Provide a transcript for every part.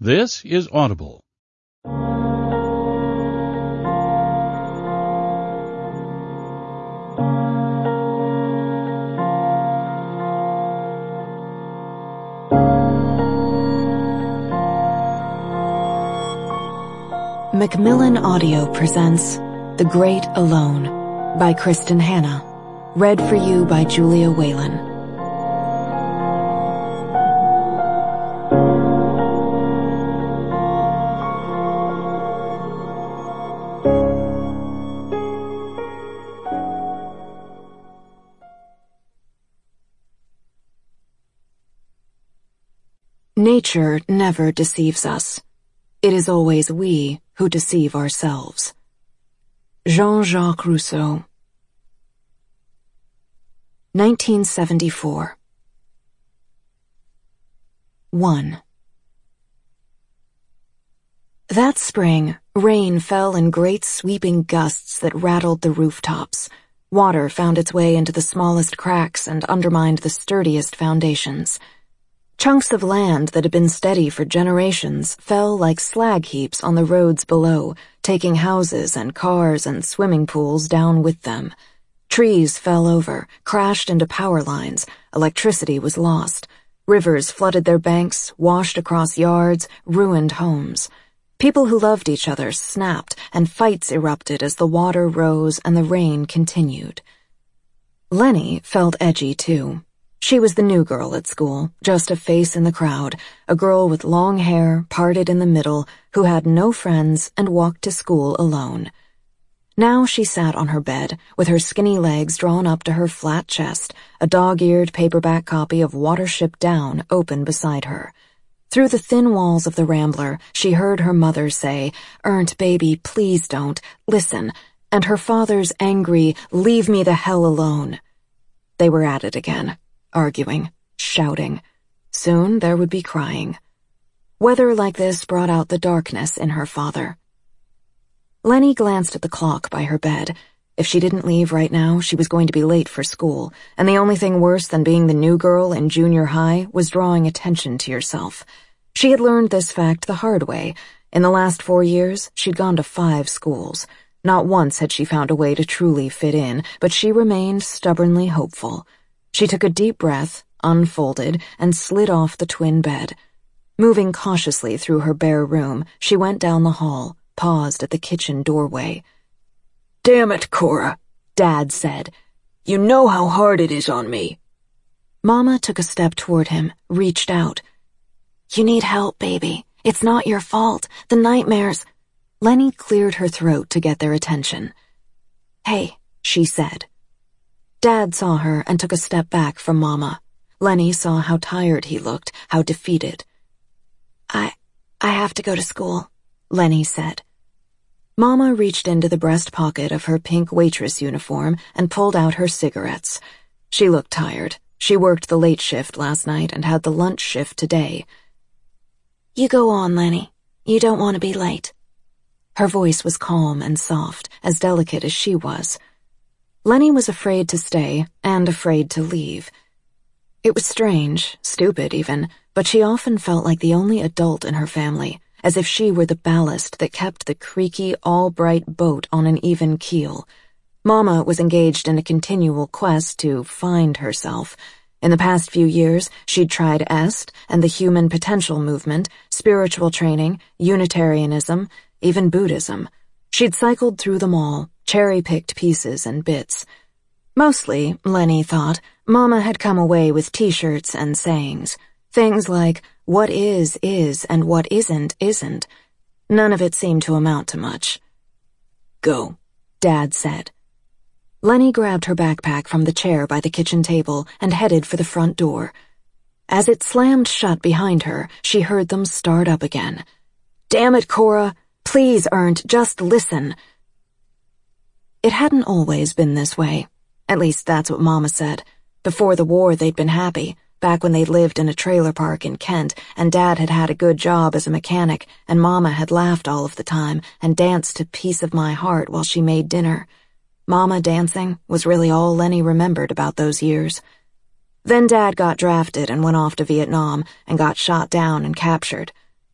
This is Audible. Macmillan Audio presents The Great Alone by Kristen Hanna. Read for you by Julia Whalen. Nature never deceives us. It is always we who deceive ourselves. Jean-Jacques Rousseau. 1974. 1. That spring, rain fell in great sweeping gusts that rattled the rooftops. Water found its way into the smallest cracks and undermined the sturdiest foundations. Chunks of land that had been steady for generations fell like slag heaps on the roads below, taking houses and cars and swimming pools down with them. Trees fell over, crashed into power lines, electricity was lost. Rivers flooded their banks, washed across yards, ruined homes. People who loved each other snapped, and fights erupted as the water rose and the rain continued. Lenny felt edgy too. She was the new girl at school, just a face in the crowd, a girl with long hair, parted in the middle, who had no friends and walked to school alone. Now she sat on her bed, with her skinny legs drawn up to her flat chest, a dog-eared paperback copy of Watership Down open beside her. Through the thin walls of the Rambler, she heard her mother say, "Ernst, baby, please don't, listen," and her father's angry, "Leave me the hell alone." They were at it again. Arguing, shouting. Soon there would be crying. Weather like this brought out the darkness in her father. Lenny glanced at the clock by her bed. If she didn't leave right now, she was going to be late for school, and the only thing worse than being the new girl in junior high was drawing attention to yourself. She had learned this fact the hard way. In the last 4 years, she'd gone to 5 schools. Not once had she found a way to truly fit in, but she remained stubbornly hopeful. She took a deep breath, unfolded, and slid off the twin bed. Moving cautiously through her bare room, she went down the hall, paused at the kitchen doorway. "Damn it, Cora," Dad said. "You know how hard it is on me." Mama took a step toward him, reached out. "You need help, baby. It's not your fault. The nightmares." Lenny cleared her throat to get their attention. "Hey," she said. Dad saw her and took a step back from Mama. Lenny saw how tired he looked, how defeated. I have to go to school," Lenny said. Mama reached into the breast pocket of her pink waitress uniform and pulled out her cigarettes. She looked tired. She worked the late shift last night and had the lunch shift today. "You go on, Lenny. You don't want to be late." Her voice was calm and soft, as delicate as she was. Lenny was afraid to stay and afraid to leave. It was strange, stupid even, but she often felt like the only adult in her family, as if she were the ballast that kept the creaky, all-bright boat on an even keel. Mama was engaged in a continual quest to find herself. In the past few years, she'd tried EST and the Human Potential Movement, spiritual training, Unitarianism, even Buddhism. She'd cycled through them all, cherry-picked pieces and bits. Mostly, Lenny thought, Mama had come away with T-shirts and sayings. Things like, what is, and what isn't. None of it seemed to amount to much. "Go," Dad said. Lenny grabbed her backpack from the chair by the kitchen table and headed for the front door. As it slammed shut behind her, she heard them start up again. "Damn it, Cora! Please, Ernst, just listen." It hadn't always been this way. At least that's what Mama said. Before the war, they'd been happy, back when they'd lived in a trailer park in Kent, and Dad had had a good job as a mechanic, and Mama had laughed all of the time and danced to Piece of My Heart while she made dinner. Mama dancing was really all Lenny remembered about those years. Then Dad got drafted and went off to Vietnam and got shot down and captured.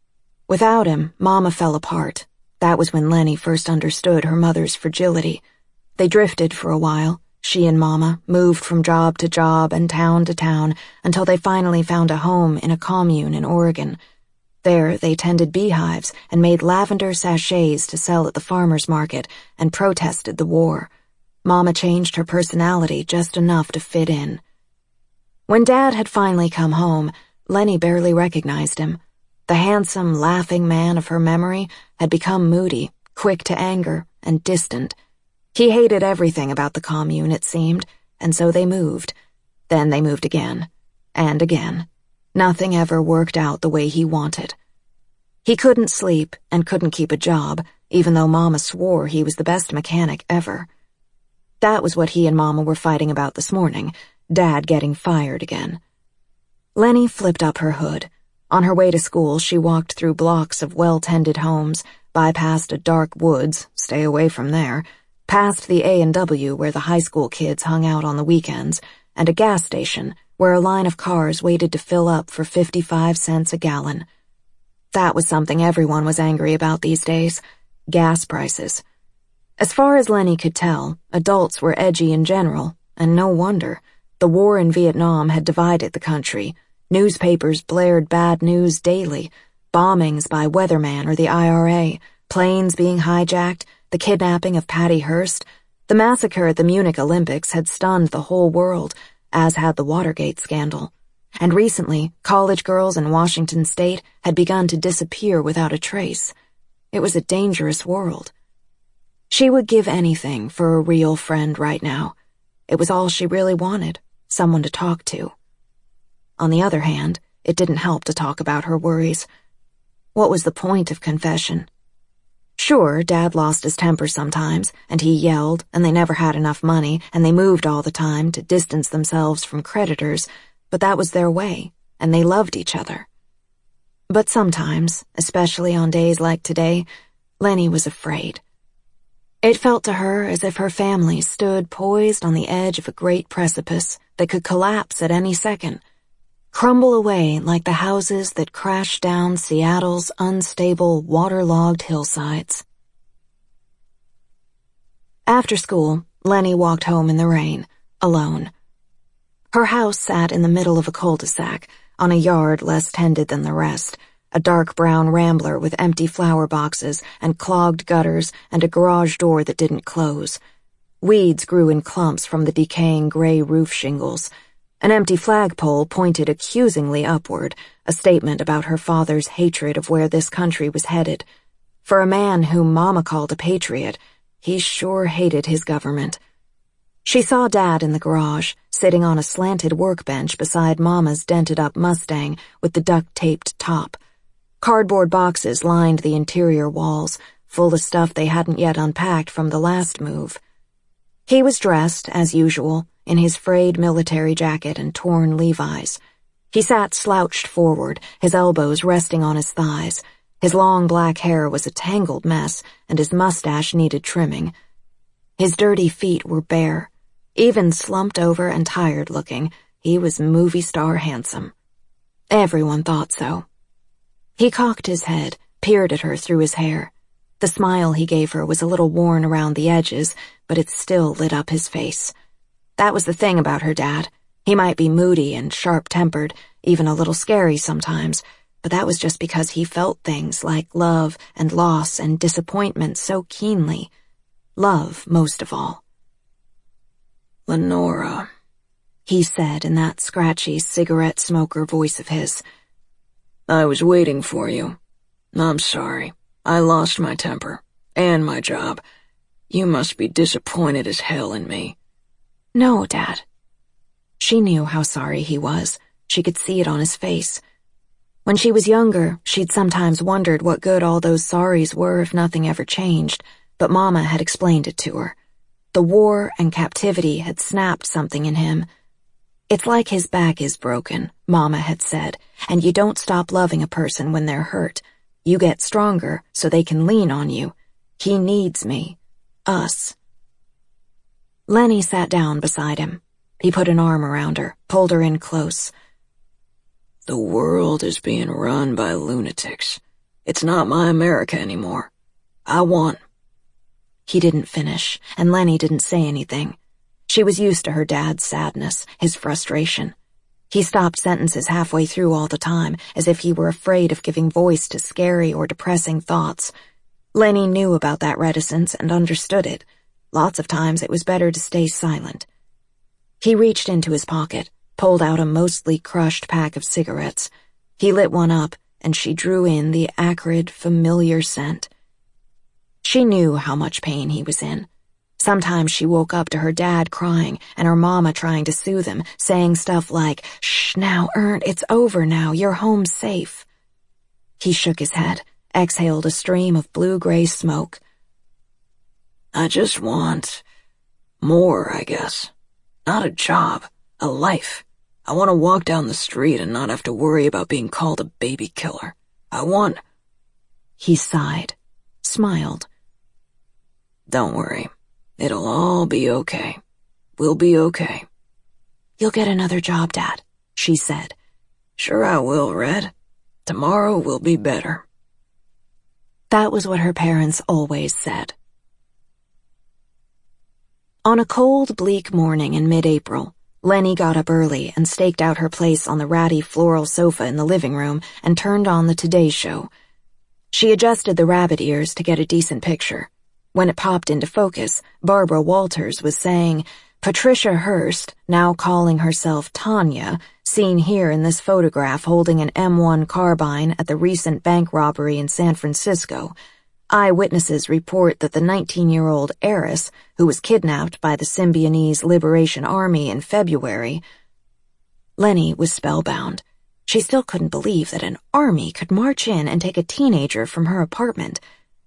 Without him, Mama fell apart. That was when Lenny first understood her mother's fragility. They drifted for a while. She and Mama moved from job to job and town to town until they finally found a home in a commune in Oregon. There, they tended beehives and made lavender sachets to sell at the farmer's market and protested the war. Mama changed her personality just enough to fit in. When Dad had finally come home, Lenny barely recognized him. The handsome, laughing man of her memory had become moody, quick to anger, and distant. He hated everything about the commune, it seemed, and so they moved. Then they moved again. And again. Nothing ever worked out the way he wanted. He couldn't sleep and couldn't keep a job, even though Mama swore he was the best mechanic ever. That was what he and Mama were fighting about this morning, Dad getting fired again. Lenny flipped up her hood. On her way to school, she walked through blocks of well-tended homes, bypassed a dark woods, stay away from there, past the A&W where the high school kids hung out on the weekends, and a gas station where a line of cars waited to fill up for 55 cents a gallon. That was something everyone was angry about these days, gas prices. As far as Lenny could tell, adults were edgy in general, and no wonder. The war in Vietnam had divided the country. Newspapers blared bad news daily, bombings by Weatherman or the IRA, planes being hijacked, the kidnapping of Patty Hearst. The massacre at the Munich Olympics had stunned the whole world, as had the Watergate scandal. And recently, college girls in Washington state had begun to disappear without a trace. It was a dangerous world. She would give anything for a real friend right now. It was all she really wanted, someone to talk to. On the other hand, it didn't help to talk about her worries. What was the point of confession? Sure, Dad lost his temper sometimes, and he yelled, and they never had enough money, and they moved all the time to distance themselves from creditors, but that was their way, and they loved each other. But sometimes, especially on days like today, Lenny was afraid. It felt to her as if her family stood poised on the edge of a great precipice that could collapse at any second, crumble away like the houses that crashed down Seattle's unstable, waterlogged hillsides. After school, Lenny walked home in the rain, alone. Her house sat in the middle of a cul-de-sac, on a yard less tended than the rest, a dark brown rambler with empty flower boxes and clogged gutters and a garage door that didn't close. Weeds grew in clumps from the decaying gray roof shingles. An empty flagpole pointed accusingly upward, a statement about her father's hatred of where this country was headed. For a man whom Mama called a patriot, he sure hated his government. She saw Dad in the garage, sitting on a slanted workbench beside Mama's dented-up Mustang with the duct-taped top. Cardboard boxes lined the interior walls, full of stuff they hadn't yet unpacked from the last move. He was dressed, as usual, in his frayed military jacket and torn Levi's. He sat slouched forward, his elbows resting on his thighs. His long black hair was a tangled mess, and his mustache needed trimming. His dirty feet were bare. Even slumped over and tired-looking, he was movie star handsome. Everyone thought so. He cocked his head, peered at her through his hair. The smile he gave her was a little worn around the edges, but it still lit up his face. That was the thing about her dad. He might be moody and sharp-tempered, even a little scary sometimes, but that was just because he felt things like love and loss and disappointment so keenly. Love, most of all. "Lenora," he said in that scratchy cigarette smoker voice of his. "I was waiting for you. I'm sorry. I lost my temper. And my job. You must be disappointed as hell in me." "No, Dad." She knew how sorry he was. She could see it on his face. When she was younger, she'd sometimes wondered what good all those sorries were if nothing ever changed, but Mama had explained it to her. The war and captivity had snapped something in him. "It's like his back is broken," Mama had said, "and you don't stop loving a person when they're hurt. You get stronger so they can lean on you. He needs me. Us." Lenny sat down beside him. He put an arm around her, pulled her in close. "The world is being run by lunatics. It's not my America anymore. I won." He didn't finish, and Lenny didn't say anything. She was used to her dad's sadness, his frustration. He stopped sentences halfway through all the time, as if he were afraid of giving voice to scary or depressing thoughts. Lenny knew about that reticence and understood it. Lots of times it was better to stay silent. He reached into his pocket, pulled out a mostly crushed pack of cigarettes. He lit one up, and she drew in the acrid, familiar scent. She knew how much pain he was in. Sometimes she woke up to her dad crying and her mama trying to soothe him, saying stuff like, "Shh, now, Ern, it's over now, you're home safe." He shook his head, exhaled a stream of blue-gray smoke. "I just want more, I guess. Not a job, a life. I want to walk down the street and not have to worry about being called a baby killer. I want—" He sighed, smiled. "Don't worry. It'll all be okay. We'll be okay." "You'll get another job, Dad," she said. "Sure I will, Red. Tomorrow will be better." That was what her parents always said. On a cold, bleak morning in mid-April, Lenny got up early and staked out her place on the ratty floral sofa in the living room and turned on the Today Show. She adjusted the rabbit ears to get a decent picture. When it popped into focus, Barbara Walters was saying, "Patricia Hearst, now calling herself Tanya, seen here in this photograph holding an M1 carbine at the recent bank robbery in San Francisco. Eyewitnesses report that the 19-year-old heiress, who was kidnapped by the Symbionese Liberation Army in February." Lenny was spellbound. She still couldn't believe that an army could march in and take a teenager from her apartment.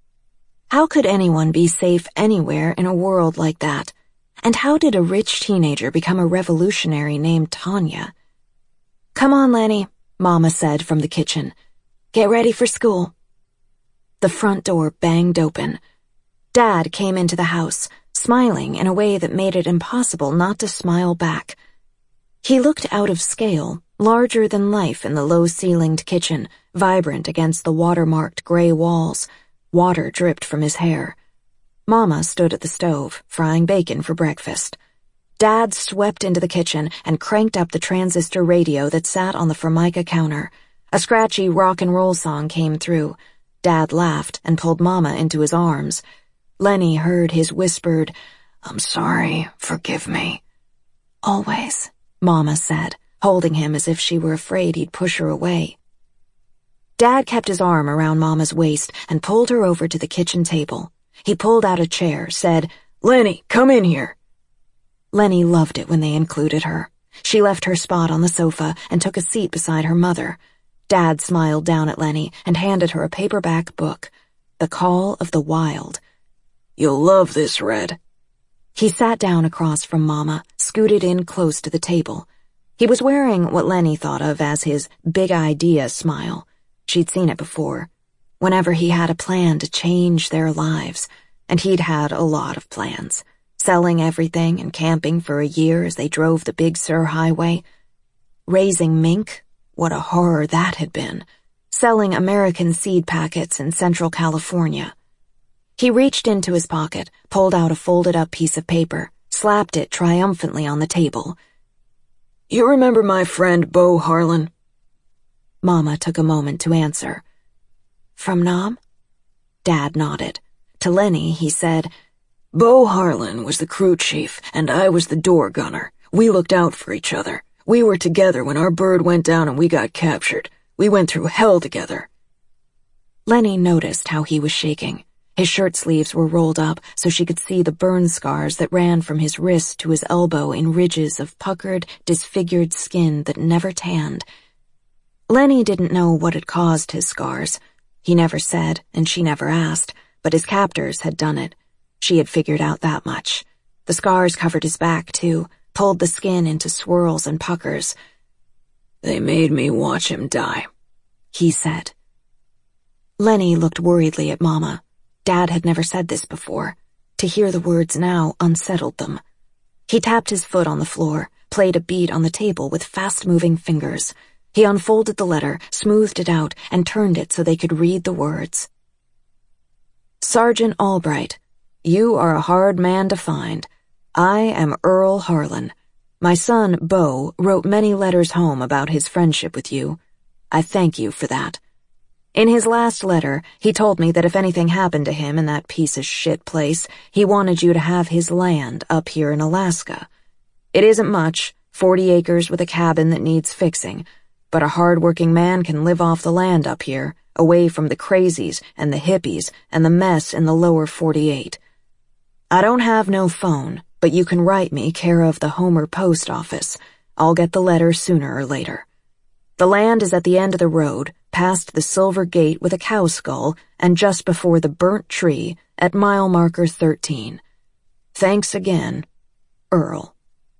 How could anyone be safe anywhere in a world like that? And how did a rich teenager become a revolutionary named Tanya? "Come on, Lenny," Mama said from the kitchen. "Get ready for school." The front door banged open. Dad came into the house, smiling in a way that made it impossible not to smile back. He looked out of scale, larger than life in the low-ceilinged kitchen, vibrant against the water-marked gray walls. Water dripped from his hair. Mama stood at the stove, frying bacon for breakfast. Dad swept into the kitchen and cranked up the transistor radio that sat on the Formica counter. A scratchy rock and roll song came through. Dad laughed and pulled Mama into his arms. Lenny heard his whispered, "I'm sorry, forgive me." "Always," Mama said, holding him as if she were afraid he'd push her away. Dad kept his arm around Mama's waist and pulled her over to the kitchen table. He pulled out a chair, said, "Lenny, come in here." Lenny loved it when they included her. She left her spot on the sofa and took a seat beside her mother. Dad smiled down at Lenny and handed her a paperback book, The Call of the Wild. "You'll love this, Red." He sat down across from Mama, scooted in close to the table. He was wearing what Lenny thought of as his big idea smile. She'd seen it before, whenever he had a plan to change their lives, and he'd had a lot of plans, selling everything and camping for a year as they drove the Big Sur Highway. Raising mink, what a horror that had been. Selling American seed packets in Central California. He reached into his pocket, pulled out a folded-up piece of paper, slapped it triumphantly on the table. "You remember my friend Beau Harlan?" Mama took a moment to answer. "From Nam?" Dad nodded. To Lenny, he said, "Beau Harlan was the crew chief, and I was the door gunner. We looked out for each other. We were together when our bird went down and we got captured. We went through hell together." Lenny noticed how he was shaking. His shirt sleeves were rolled up so she could see the burn scars that ran from his wrist to his elbow in ridges of puckered, disfigured skin that never tanned. Lenny didn't know what had caused his scars. He never said, and she never asked, but his captors had done it. She had figured out that much. The scars covered his back, too, pulled the skin into swirls and puckers. "They made me watch him die," he said. Lenny looked worriedly at Mama. Dad had never said this before. To hear the words now unsettled them. He tapped his foot on the floor, played a beat on the table with fast-moving fingers. He unfolded the letter, smoothed it out, and turned it so they could read the words. Sergeant Albright, you are a hard man to find. I am Earl Harlan. My son, Beau, wrote many letters home about his friendship with you. I thank you for that. In his last letter, he told me that if anything happened to him in that piece of shit place, he wanted you to have his land up here in Alaska. It isn't much, 40 acres with a cabin that needs fixing, but a hard-working man can live off the land up here, away from the crazies and the hippies and the mess in the lower 48. I don't have no phone, but you can write me care of the Homer Post Office. I'll get the letter sooner or later. The land is at the end of the road, past the silver gate with a cow skull, and just before the burnt tree at mile marker 13. Thanks again, Earl.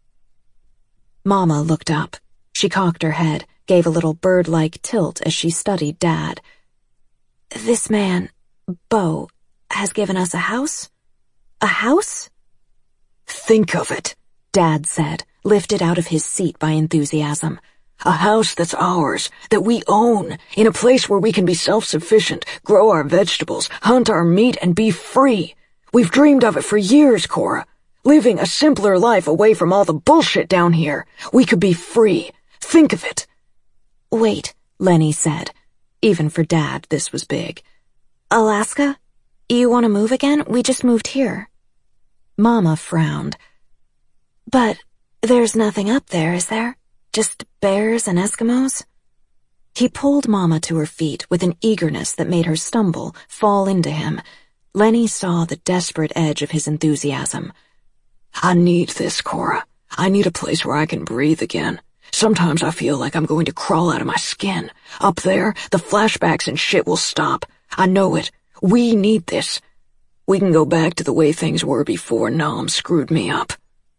Mama looked up. She cocked her head, gave a little bird-like tilt as she studied Dad. This man, Beau, has given us a house? A house? Think of it, Dad said, lifted out of his seat by enthusiasm. A house that's ours, that we own, in a place where we can be self-sufficient, grow our vegetables, hunt our meat, and be free. We've dreamed of it for years, Cora. Living a simpler life away from all the bullshit down here. We could be free. Think of it. Wait, Lenny said. Even for Dad, this was big. Alaska? You want to move again? We just moved here. Mama frowned. But there's nothing up there, is there? Just bears and Eskimos? He pulled Mama to her feet with an eagerness that made her stumble, fall into him. Lenny saw the desperate edge of his enthusiasm. I need this, Cora. I need a place where I can breathe again. Sometimes I feel like I'm going to crawl out of my skin. Up there, the flashbacks and shit will stop. I know it. We need this. We can go back to the way things were before Nam screwed me up.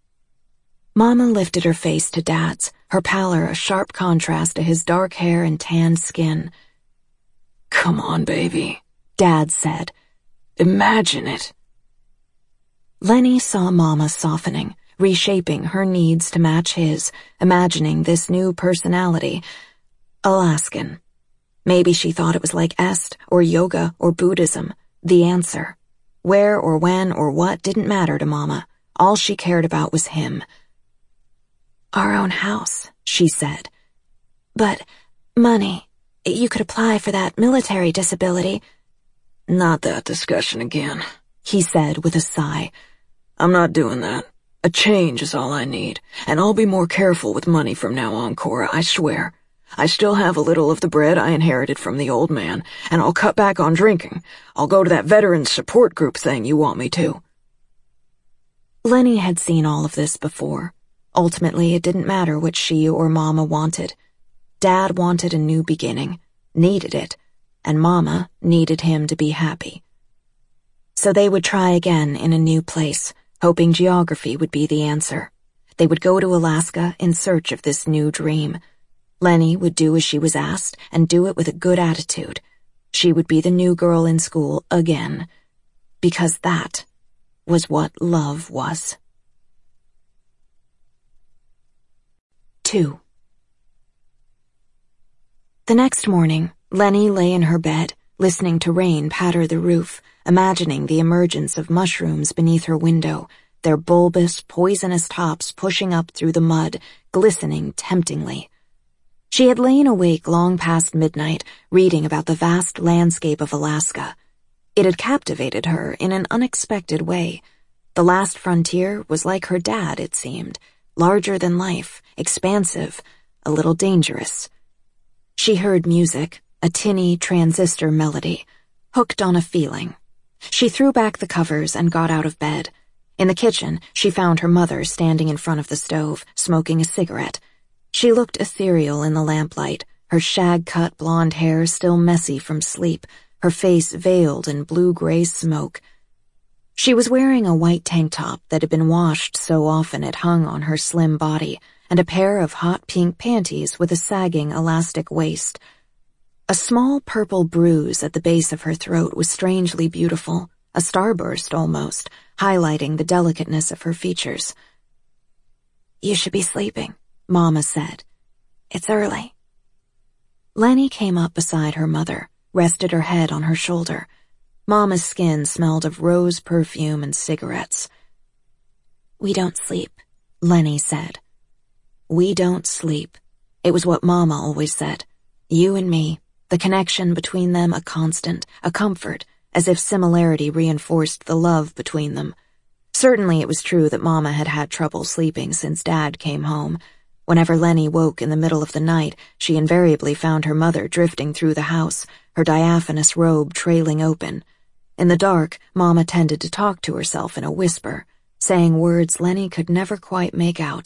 Mama lifted her face to Dad's, her pallor a sharp contrast to his dark hair and tanned skin. Come on, baby, Dad said. Imagine it. Lenny saw Mama softening, reshaping her needs to match his, imagining this new personality. Alaskan. Maybe she thought it was like Est, or yoga, or Buddhism. The answer. Where or when or what didn't matter to Mama. All she cared about was him. Our own house, she said. But money. You could apply for that military disability. Not that discussion again, he said with a sigh. I'm not doing that. A change is all I need, and I'll be more careful with money from now on, Cora, I swear. I still have a little of the bread I inherited from the old man, and I'll cut back on drinking. I'll go to that veterans support group thing you want me to. Lenny had seen all of this before. Ultimately, it didn't matter what she or Mama wanted. Dad wanted a new beginning, needed it, and Mama needed him to be happy. So they would try again in a new place, hoping geography would be the answer. They would go to Alaska in search of this new dream. Lenny would do as she was asked and do it with a good attitude. She would be the new girl in school again, because that was what love was. 2. The next morning, Lenny lay in her bed, listening to rain patter the roof, imagining the emergence of mushrooms beneath her window, their bulbous, poisonous tops pushing up through the mud, glistening temptingly. She had lain awake long past midnight, reading about the vast landscape of Alaska. It had captivated her in an unexpected way. The last frontier was like her dad, it seemed, larger than life, expansive, a little dangerous. She heard music, a tinny transistor melody, hooked on a feeling. She threw back the covers and got out of bed. In the kitchen, she found her mother standing in front of the stove, smoking a cigarette. She looked ethereal in the lamplight, her shag-cut blonde hair still messy from sleep, her face veiled in blue-gray smoke. She was wearing a white tank top that had been washed so often it hung on her slim body, and a pair of hot pink panties with a sagging elastic waist. A small purple bruise at the base of her throat was strangely beautiful, a starburst almost, highlighting the delicateness of her features. "You should be sleeping," Mama said. "It's early." Lenny came up beside her mother, rested her head on her shoulder. Mama's skin smelled of rose perfume and cigarettes. "We don't sleep," Lenny said. "We don't sleep." It was what Mama always said. You and me, the connection between them a constant, a comfort, as if similarity reinforced the love between them. Certainly it was true that Mama had had trouble sleeping since Dad came home. Whenever Lenny woke in the middle of the night, she invariably found her mother drifting through the house, her diaphanous robe trailing open. In the dark, Mama tended to talk to herself in a whisper, saying words Lenny could never quite make out.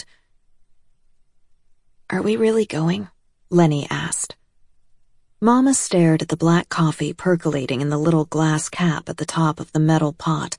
"Are we really going?" Lenny asked. Mama stared at the black coffee percolating in the little glass cap at the top of the metal pot.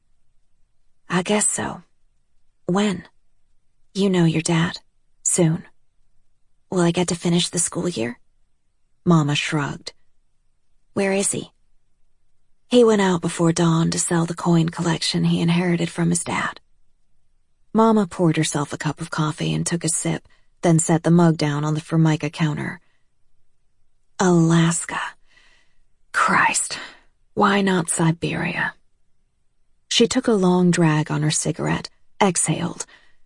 "I guess so." "When?" "You know your dad. Soon." "Will I get to finish the school year?" Mama shrugged. "Where is he?" "He went out before dawn to sell the coin collection he inherited from his dad." Mama poured herself a cup of coffee and took a sip, then set the mug down on the Formica counter. Alaska. Christ, why not Siberia? She took a long drag on her cigarette, exhaled.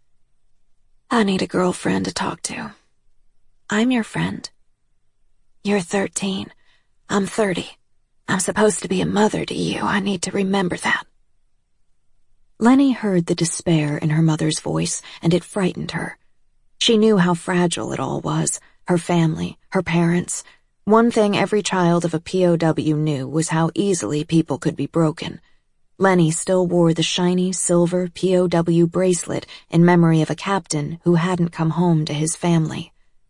"I need a girlfriend to talk to." "I'm your friend." "You're 13. I'm 30. I'm supposed to be a mother to you. I need to remember that." Lenny heard the despair in her mother's voice, and it frightened her. She knew how fragile it all was, her family, her parents. One thing every child of a POW knew was how easily people could be broken. Lenny still wore the shiny silver POW bracelet in memory of a captain who hadn't come home to his family.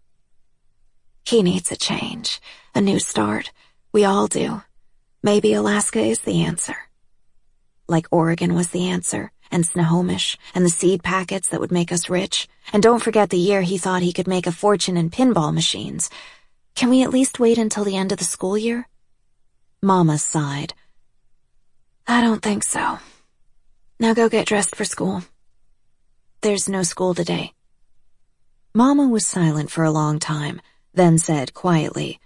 "He needs a change, a new start. We all do. Maybe Alaska is the answer." Like Oregon was the answer, and Snohomish, and the seed packets that would make us rich. And don't forget the year he thought he could make a fortune in pinball machines. Can we at least wait until the end of the school year? Mama sighed. "I don't think so. Now go get dressed for school." "There's no school today." Mama was silent for a long time, then said quietly,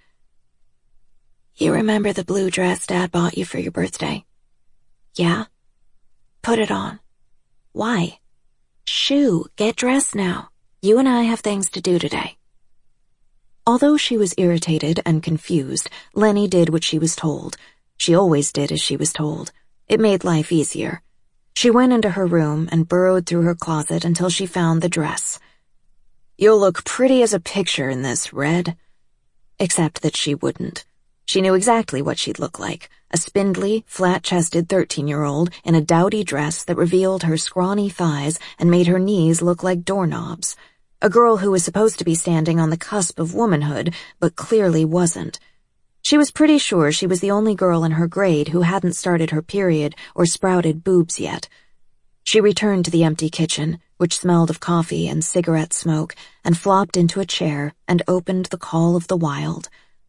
"You remember the blue dress Dad bought you for your birthday?" "Yeah." "Put it on." "Why?" "Shoo, get dressed now. You and I have things to do today." Although she was irritated and confused, Lenny did what she was told. She always did as she was told. It made life easier. She went into her room and burrowed through her closet until she found the dress. "You'll look pretty as a picture in this, Red." Except that she wouldn't. She knew exactly what she'd look like, a spindly, flat-chested 13-year-old in a dowdy dress that revealed her scrawny thighs and made her knees look like doorknobs. A girl who was supposed to be standing on the cusp of womanhood, but clearly wasn't. She was pretty sure she was the only girl in her grade who hadn't started her period or sprouted boobs yet. She returned to the empty kitchen, which smelled of coffee and cigarette smoke, and flopped into a chair and opened the Call of the Wild.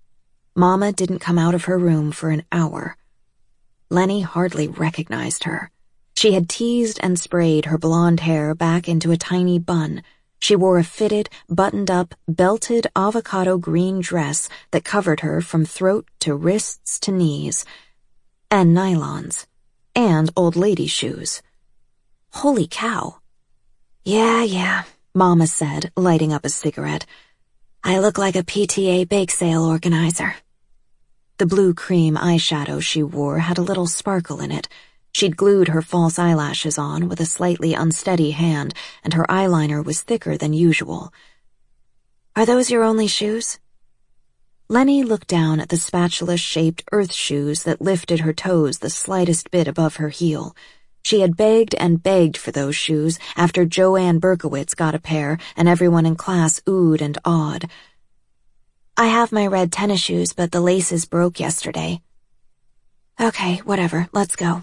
Mama didn't come out of her room for an hour. Lenny hardly recognized her. She had teased and sprayed her blonde hair back into a tiny bun. She wore a fitted, buttoned-up, belted avocado green dress that covered her from throat to wrists to knees. And nylons. And old lady shoes. Holy cow. Yeah, Mama said, lighting up a cigarette. "I look like a PTA bake sale organizer." The blue cream eyeshadow she wore had a little sparkle in it. She'd glued her false eyelashes on with a slightly unsteady hand, and her eyeliner was thicker than usual. "Are those your only shoes?" Lenny looked down at the spatula-shaped earth shoes that lifted her toes the slightest bit above her heel. She had begged and begged for those shoes after Joanne Berkowitz got a pair and everyone in class oohed and awed. "I have my red tennis shoes, but the laces broke yesterday." "Okay, whatever, let's go."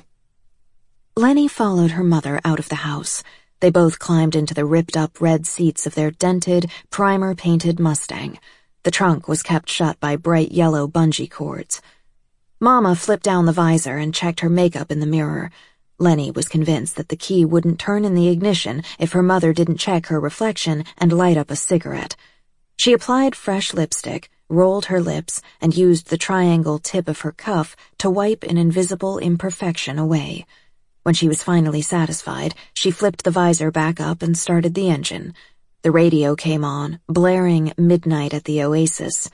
Lenny followed her mother out of the house. They both climbed into the ripped-up red seats of their dented, primer-painted Mustang. The trunk was kept shut by bright yellow bungee cords. Mama flipped down the visor and checked her makeup in the mirror. Lenny was convinced that the key wouldn't turn in the ignition if her mother didn't check her reflection and light up a cigarette. She applied fresh lipstick, rolled her lips, and used the triangle tip of her cuff to wipe an invisible imperfection away. When she was finally satisfied, she flipped the visor back up and started the engine. The radio came on, blaring Midnight at the Oasis.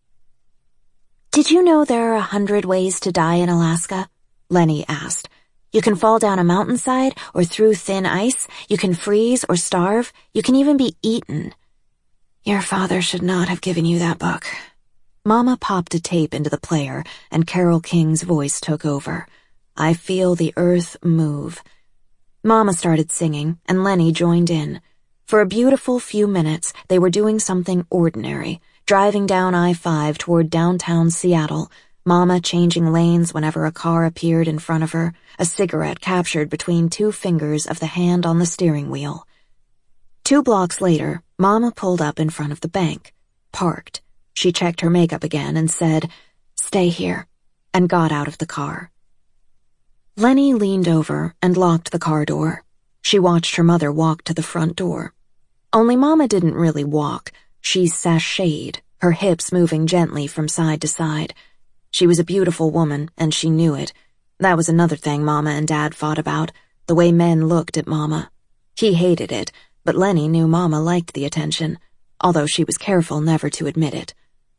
"Did you know there are 100 ways to die in Alaska?" Lenny asked. "You can fall down a mountainside or through thin ice. You can freeze or starve. You can even be eaten." "Your father should not have given you that book." Mama popped a tape into the player, and Carole King's voice took over. "I feel the earth move." Mama started singing, and Lenny joined in. For a beautiful few minutes, they were doing something ordinary, driving down I-5 toward downtown Seattle, Mama changing lanes whenever a car appeared in front of her, a cigarette captured between 2 fingers of the hand on the steering wheel. 2 blocks later, Mama pulled up in front of the bank, parked. She checked her makeup again and said, "Stay here," and got out of the car. Lenny leaned over and locked the car door. She watched her mother walk to the front door. Only Mama didn't really walk. She sashayed, her hips moving gently from side to side. She was a beautiful woman, and she knew it. That was another thing Mama and Dad fought about, the way men looked at Mama. He hated it, but Lenny knew Mama liked the attention, although she was careful never to admit it.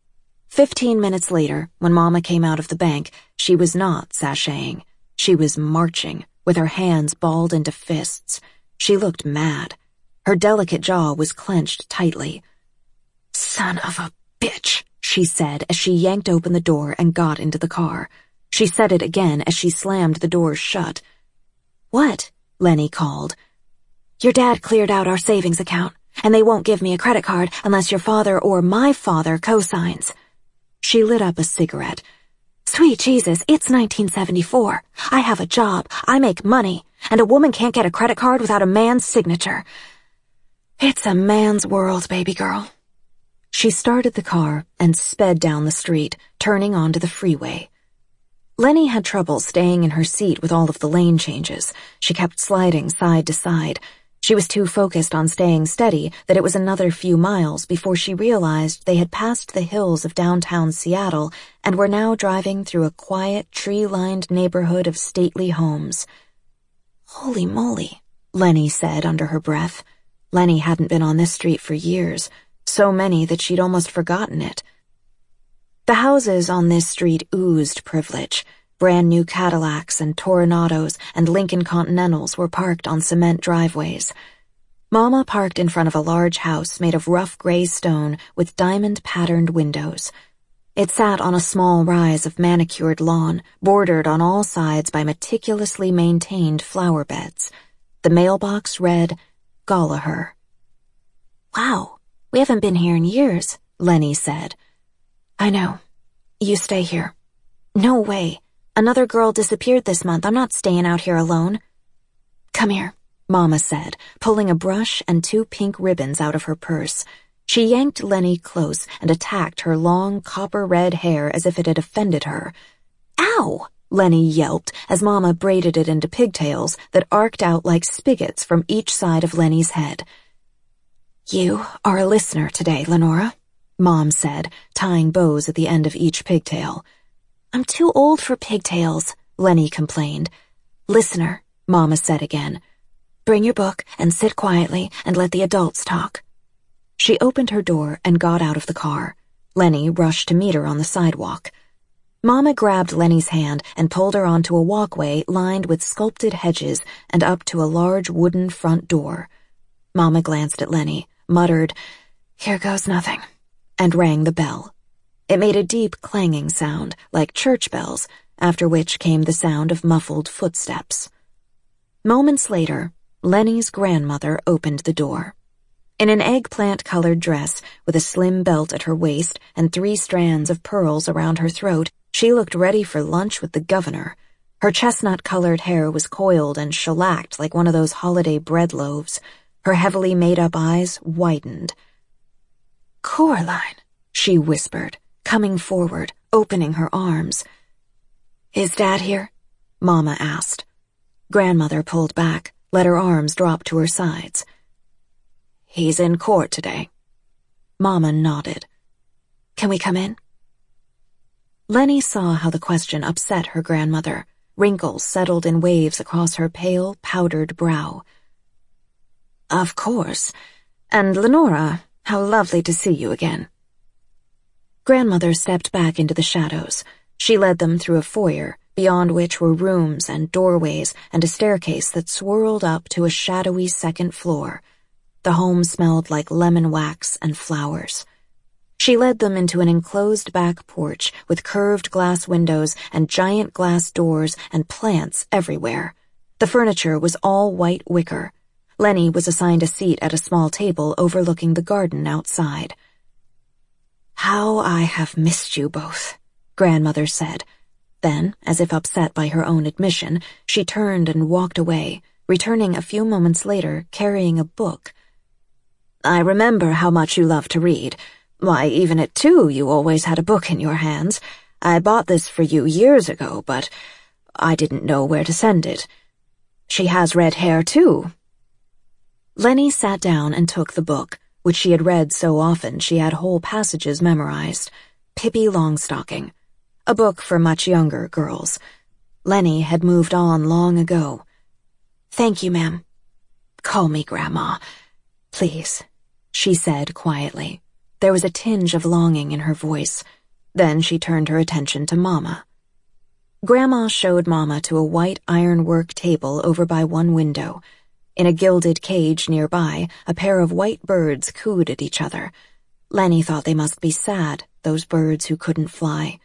15 minutes later, when Mama came out of the bank, she was not sashaying. She was marching, with her hands balled into fists. She looked mad. Her delicate jaw was clenched tightly. "Son of a bitch," she said as she yanked open the door and got into the car. She said it again as she slammed the door shut. "What?" Lenny called. "Your dad cleared out our savings account, and they won't give me a credit card unless your father or my father co-signs." She lit up a cigarette. "Sweet Jesus, it's 1974. I have a job, I make money, and a woman can't get a credit card without a man's signature. It's a man's world, baby girl." She started the car and sped down the street, turning onto the freeway. Lenny had trouble staying in her seat with all of the lane changes. She kept sliding side to side. She was too focused on staying steady that it was another few miles before she realized they had passed the hills of downtown Seattle and were now driving through a quiet, tree-lined neighborhood of stately homes. "Holy moly," Lenny said under her breath. Lenny hadn't been on this street for years, so many that she'd almost forgotten it. The houses on this street oozed privilege. Brand new Cadillacs and Toronados and Lincoln Continentals were parked on cement driveways. Mama parked in front of a large house made of rough gray stone with diamond-patterned windows. It sat on a small rise of manicured lawn, bordered on all sides by meticulously maintained flower beds. The mailbox read, Gallagher. "Wow, we haven't been here in years," Lenny said. "I know. You stay here." "No way. Another girl disappeared this month. I'm not staying out here alone." "Come here," Mama said, pulling a brush and 2 pink ribbons out of her purse. She yanked Lenny close and attacked her long, copper-red hair as if it had offended her. "Ow!" Lenny yelped as Mama braided it into pigtails that arced out like spigots from each side of Lenny's head. "You are a listener today, Lenora," Mom said, tying bows at the end of each pigtail. "I'm too old for pigtails," Lenny complained. "Listener," Mama said again. "Bring your book and sit quietly and let the adults talk." She opened her door and got out of the car. Lenny rushed to meet her on the sidewalk. Mama grabbed Lenny's hand and pulled her onto a walkway lined with sculpted hedges and up to a large wooden front door. Mama glanced at Lenny, muttered, "Here goes nothing," and rang the bell. It made a deep clanging sound, like church bells, after which came the sound of muffled footsteps. Moments later, Lenny's grandmother opened the door. In an eggplant-colored dress, with a slim belt at her waist and 3 strands of pearls around her throat, she looked ready for lunch with the governor. Her chestnut-colored hair was coiled and shellacked like one of those holiday bread loaves. Her heavily made-up eyes widened. "Coraline," she whispered, coming forward, opening her arms. "Is Dad here?" Mama asked. Grandmother pulled back, let her arms drop to her sides. "He's in court today." Mama nodded. Can we come in?" Lenny saw how the question upset her grandmother. Wrinkles settled in waves across her pale, powdered brow. "Of course. And Lenora, how lovely to see you again." Grandmother stepped back into the shadows. She led them through a foyer, beyond which were rooms and doorways and a staircase that swirled up to a shadowy second floor. The home smelled like lemon wax and flowers. She led them into an enclosed back porch with curved glass windows and giant glass doors and plants everywhere. The furniture was all white wicker. Lenny was assigned a seat at a small table overlooking the garden outside. "How I have missed you both," Grandmother said. Then, as if upset by her own admission, she turned and walked away, returning a few moments later carrying a book. "I remember how much you love to read. Why, even at 2 you always had a book in your hands. I bought this for you years ago, but I didn't know where to send it. She has red hair, too." Lenny sat down and took the book, which she had read so often she had whole passages memorized. Pippi Longstocking. A book for much younger girls. Lenny had moved on long ago. "Thank you, ma'am." "Call me Grandma, please," she said quietly. There was a tinge of longing in her voice. Then she turned her attention to Mama. Grandma showed Mama to a white ironwork table over by one window. In a gilded cage nearby, a pair of white birds cooed at each other. Lenny thought they must be sad, those birds who couldn't fly.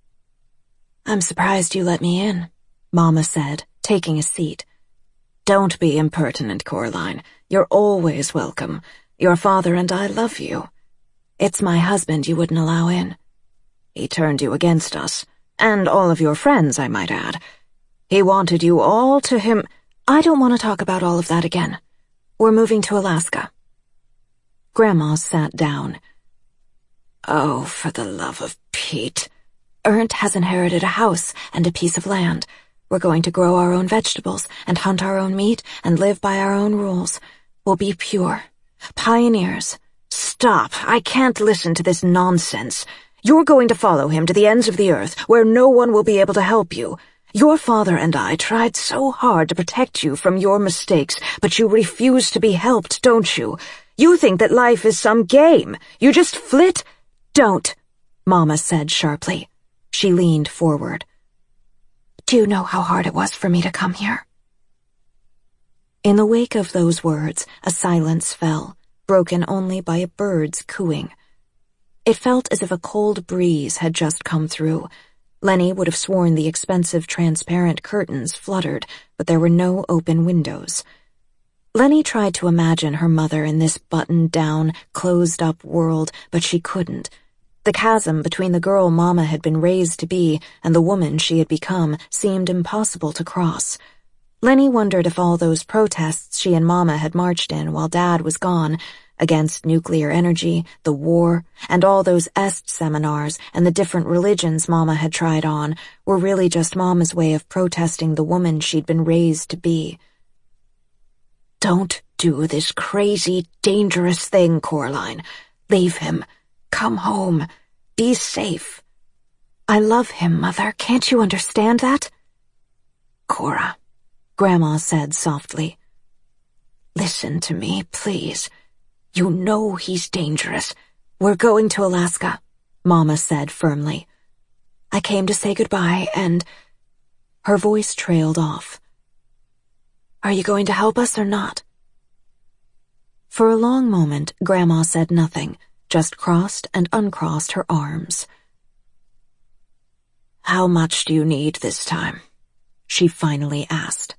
"I'm surprised you let me in," Mama said, taking a seat. "Don't be impertinent, Coraline. You're always welcome. Your father and I love you. It's my husband you wouldn't allow in. He turned you against us, and all of your friends, I might add. He wanted you all to him—" "I don't want to talk about all of that again. We're moving to Alaska." Grandma sat down. "Oh, for the love of Pete. Ernst has inherited a house and a piece of land. We're going to grow our own vegetables and hunt our own meat and live by our own rules. We'll be pure. Pioneers." "Stop. I can't listen to this nonsense. You're going to follow him to the ends of the earth, where no one will be able to help you. Your father and I tried so hard to protect you from your mistakes, but you refuse to be helped, don't you? You think that life is some game. You just flit—" "Don't," Mama said sharply. She leaned forward. "Do you know how hard it was for me to come here?" In the wake of those words, a silence fell, broken only by a bird's cooing. It felt as if a cold breeze had just come through. Lenny would have sworn the expensive transparent curtains fluttered, but there were no open windows. Lenny tried to imagine her mother in this buttoned-down, closed-up world, but she couldn't. The chasm between the girl Mama had been raised to be and the woman she had become seemed impossible to cross. Lenny wondered if all those protests she and Mama had marched in while Dad was gone, against nuclear energy, the war, and all those Est seminars and the different religions Mama had tried on, were really just Mama's way of protesting the woman she'd been raised to be. "Don't do this crazy, dangerous thing, Coraline. Leave him. Come home. Be safe." "I love him, Mother. Can't you understand that?" "Cora," Grandma said softly. "Listen to me, please. You know he's dangerous." "We're going to Alaska," Mama said firmly. "I came to say goodbye and—" Her voice trailed off. "Are you going to help us or not?" For a long moment, Grandma said nothing, just crossed and uncrossed her arms. "How much do you need this time?" she finally asked.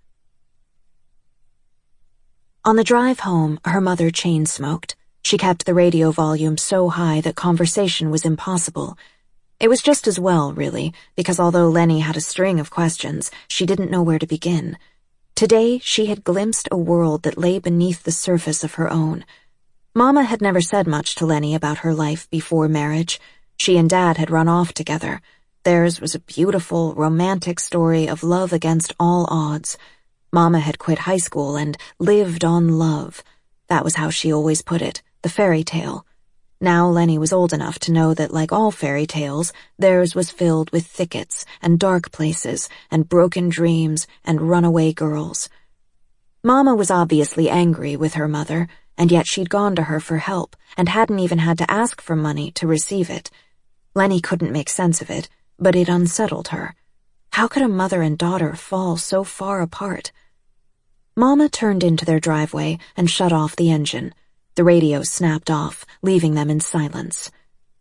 On the drive home, her mother chain-smoked. She kept the radio volume so high that conversation was impossible. It was just as well, really, because although Lenny had a string of questions, she didn't know where to begin. Today, she had glimpsed a world that lay beneath the surface of her own. Mama had never said much to Lenny about her life before marriage. She and Dad had run off together. Theirs was a beautiful, romantic story of love against all odds. Mama had quit high school and lived on love. That was how she always put it, the fairy tale. Now Lenny was old enough to know that, like all fairy tales, theirs was filled with thickets and dark places and broken dreams and runaway girls. Mama was obviously angry with her mother, and yet she'd gone to her for help and hadn't even had to ask for money to receive it. Lenny couldn't make sense of it, but it unsettled her. How could a mother and daughter fall so far apart? Mama turned into their driveway and shut off the engine. The radio snapped off, leaving them in silence.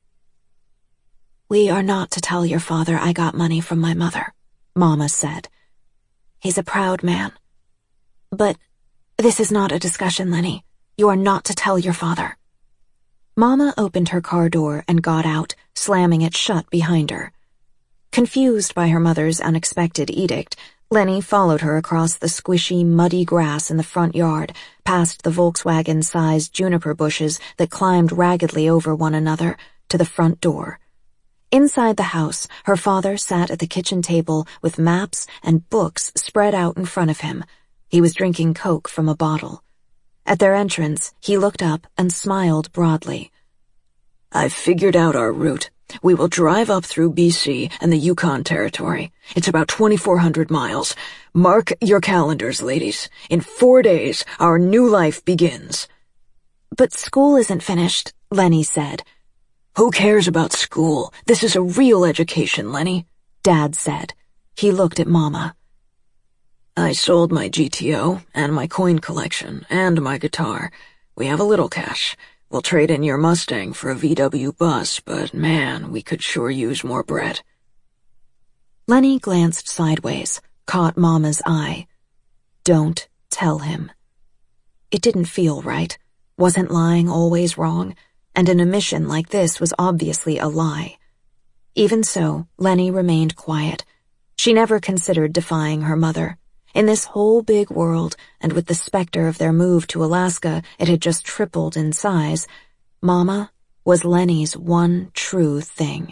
"We are not to tell your father I got money from my mother," Mama said. "He's a proud man. But this is not a discussion, Lenny. You are not to tell your father." Mama opened her car door and got out, slamming it shut behind her. Confused by her mother's unexpected edict, Lenny followed her across the squishy, muddy grass in the front yard, past the Volkswagen-sized juniper bushes that climbed raggedly over one another, to the front door. Inside the house, her father sat at the kitchen table with maps and books spread out in front of him. He was drinking Coke from a bottle. At their entrance, he looked up and smiled broadly. "I've figured out our route. We will drive up through BC and the Yukon Territory. It's about 2,400 miles. Mark your calendars, ladies. In 4 days, our new life begins." "But school isn't finished," Lenny said. "Who cares about school? This is a real education, Lenny," Dad said. He looked at Mama. "I sold my GTO and my coin collection and my guitar. We have a little cash. We'll trade in your Mustang for a VW bus, but man, we could sure use more bread." Lenny glanced sideways, caught Mama's eye. Don't tell him. It didn't feel right. Wasn't lying always wrong? And an omission like this was obviously a lie. Even so, Lenny remained quiet. She never considered defying her mother. In this whole big world, and with the specter of their move to Alaska, it had just tripled in size. Mama was Lenny's one true thing.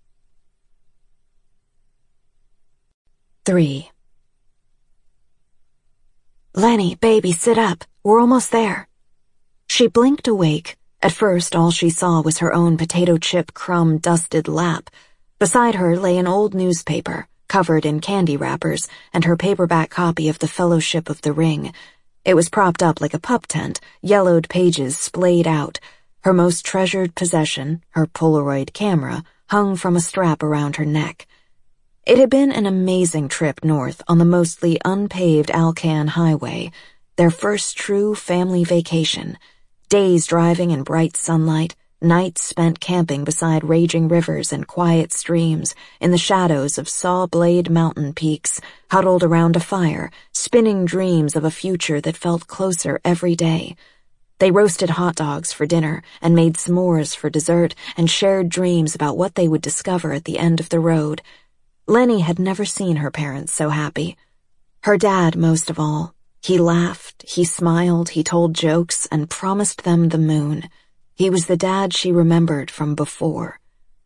3. "Lenny, baby, sit up. We're almost there." She blinked awake. At first, all she saw was her own potato chip crumb-dusted lap. Beside her lay an old newspaper, covered in candy wrappers, and her paperback copy of the Fellowship of the Ring. It was propped up like a pup tent, yellowed pages splayed out. Her most treasured possession, her Polaroid camera, hung from a strap around her neck. It had been an amazing trip north on the mostly unpaved Alcan Highway, their first true family vacation. Days driving in bright sunlight, nights spent camping beside raging rivers and quiet streams, in the shadows of saw-blade mountain peaks, huddled around a fire, spinning dreams of a future that felt closer every day. They roasted hot dogs for dinner and made s'mores for dessert and shared dreams about what they would discover at the end of the road. Lenny had never seen her parents so happy. Her dad, most of all. He laughed, he smiled, he told jokes, and promised them the moon. He was the dad she remembered from before.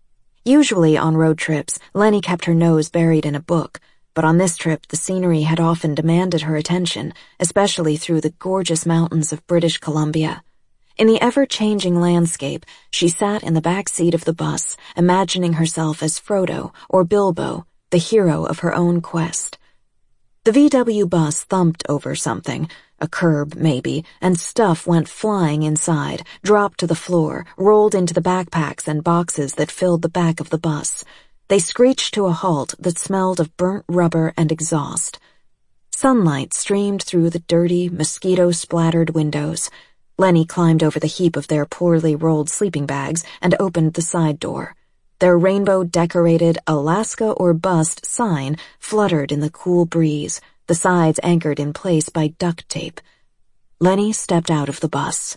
Usually on road trips, Lenny kept her nose buried in a book, but on this trip the scenery had often demanded her attention, especially through the gorgeous mountains of British Columbia. In the ever-changing landscape, she sat in the back seat of the bus, imagining herself as Frodo or Bilbo, the hero of her own quest. The VW bus thumped over something, a curb maybe, and stuff went flying inside, dropped to the floor, rolled into the backpacks and boxes that filled the back of the bus. They screeched to a halt that smelled of burnt rubber and exhaust. Sunlight streamed through the dirty, mosquito-splattered windows. Lenny climbed over the heap of their poorly rolled sleeping bags and opened the side door. Their rainbow-decorated Alaska or Bust sign fluttered in the cool breeze, the sides anchored in place by duct tape. Lenny stepped out of the bus.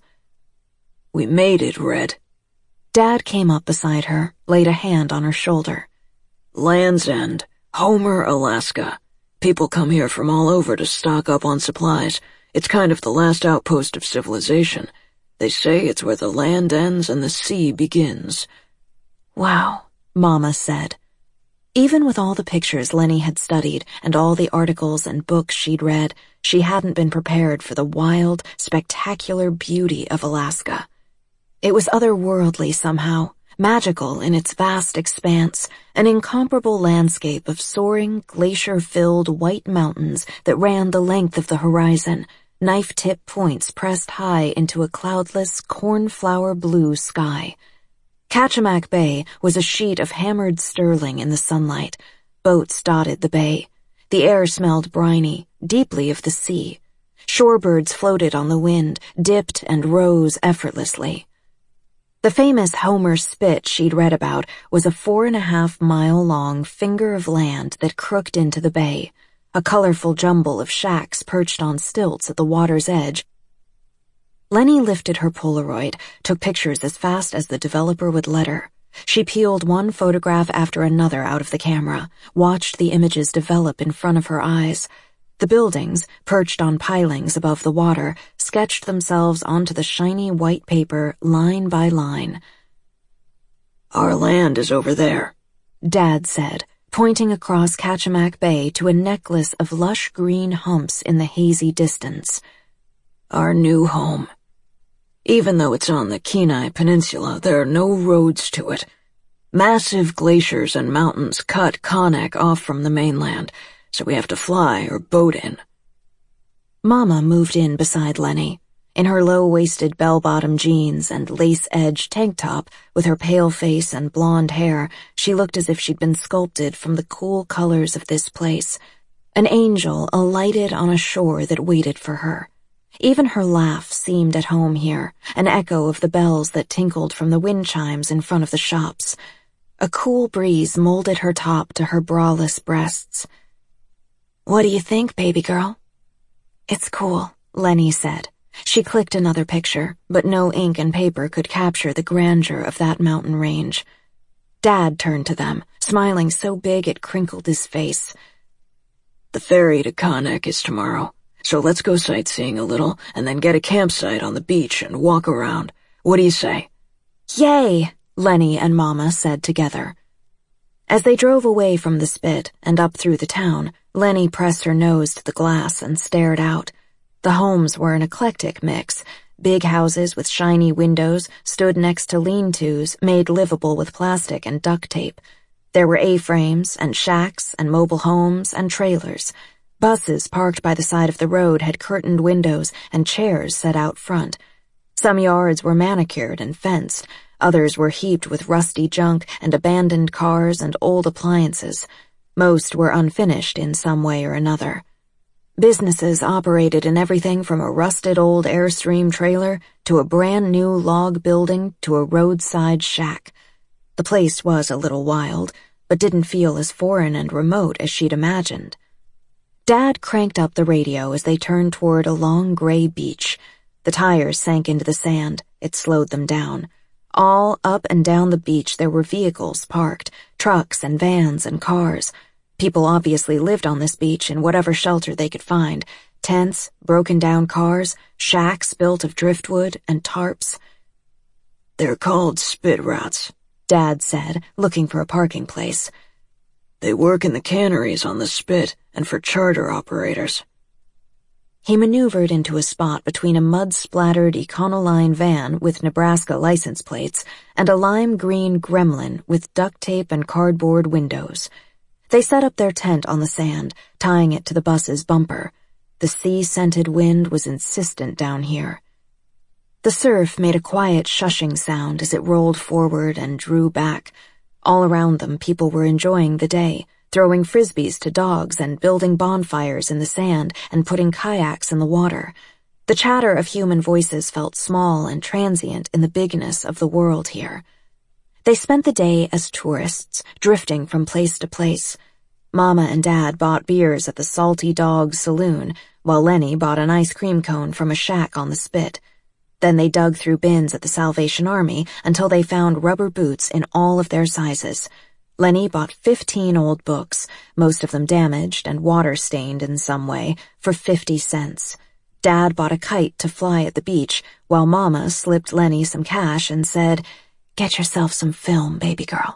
"We made it, Red." Dad came up beside her, laid a hand on her shoulder. "Land's End, Homer, Alaska. People come here from all over to stock up on supplies. It's kind of the last outpost of civilization. They say it's where the land ends and the sea begins." "Wow," Mama said. Even with all the pictures Lenny had studied and all the articles and books she'd read, she hadn't been prepared for the wild, spectacular beauty of Alaska. It was otherworldly somehow, magical in its vast expanse, an incomparable landscape of soaring, glacier-filled white mountains that ran the length of the horizon, knife-tip points pressed high into a cloudless, cornflower blue sky. Kachemak Bay was a sheet of hammered sterling in the sunlight. Boats dotted the bay. The air smelled briny, deeply of the sea. Shorebirds floated on the wind, dipped and rose effortlessly. The famous Homer Spit she'd read about was a 4.5-mile-long finger of land that crooked into the bay, a colorful jumble of shacks perched on stilts at the water's edge. Lenny lifted her Polaroid, took pictures as fast as the developer would let her. She peeled one photograph after another out of the camera, watched the images develop in front of her eyes. The buildings, perched on pilings above the water, sketched themselves onto the shiny white paper line by line. "Our land is over there," Dad said, pointing across Kachemak Bay to a necklace of lush green humps in the hazy distance. "Our new home. Even though it's on the Kenai Peninsula, there are no roads to it. Massive glaciers and mountains cut Conneck off from the mainland, so we have to fly or boat in." Mama moved in beside Lenny. In her low-waisted bell-bottom jeans and lace-edged tank top, with her pale face and blonde hair, she looked as if she'd been sculpted from the cool colors of this place. An angel alighted on a shore that waited for her. Even her laugh seemed at home here, an echo of the bells that tinkled from the wind chimes in front of the shops. A cool breeze molded her top to her braless breasts. "What do you think, baby girl?" "It's cool," Lenny said. She clicked another picture, but no ink and paper could capture the grandeur of that mountain range. Dad turned to them, smiling so big it crinkled his face. "The ferry to Conneck is tomorrow. So let's go sightseeing a little and then get a campsite on the beach and walk around. What do you say?" "Yay!" Lenny and Mama said together. As they drove away from the spit and up through the town, Lenny pressed her nose to the glass and stared out. The homes were an eclectic mix. Big houses with shiny windows stood next to lean-tos made livable with plastic and duct tape. There were A-frames and shacks and mobile homes and trailers. Buses parked by the side of the road had curtained windows and chairs set out front. Some yards were manicured and fenced. Others were heaped with rusty junk and abandoned cars and old appliances. Most were unfinished in some way or another. Businesses operated in everything from a rusted old Airstream trailer to a brand-new log building to a roadside shack. The place was a little wild, but didn't feel as foreign and remote as she'd imagined. Dad cranked up the radio as they turned toward a long gray beach. The tires sank into the sand. It slowed them down. All up and down the beach there were vehicles parked, trucks and vans and cars. People obviously lived on this beach in whatever shelter they could find. Tents, broken-down cars, shacks built of driftwood and tarps. "They're called spit rats," Dad said, looking for a parking place. "They work in the canneries on the spit and for charter operators." He maneuvered into a spot between a mud-splattered Econoline van with Nebraska license plates and a lime-green Gremlin with duct tape and cardboard windows. They set up their tent on the sand, tying it to the bus's bumper. The sea-scented wind was insistent down here. The surf made a quiet shushing sound as it rolled forward and drew back. All around them, people were enjoying the day, throwing frisbees to dogs and building bonfires in the sand and putting kayaks in the water. The chatter of human voices felt small and transient in the bigness of the world here. They spent the day as tourists, drifting from place to place. Mama and Dad bought beers at the Salty Dog Saloon, while Lenny bought an ice cream cone from a shack on the spit. Then they dug through bins at the Salvation Army until they found rubber boots in all of their sizes. Lenny bought 15 old books, most of them damaged and water-stained in some way, for 50 cents. Dad bought a kite to fly at the beach, while Mama slipped Lenny some cash and said, "Get yourself some film, baby girl."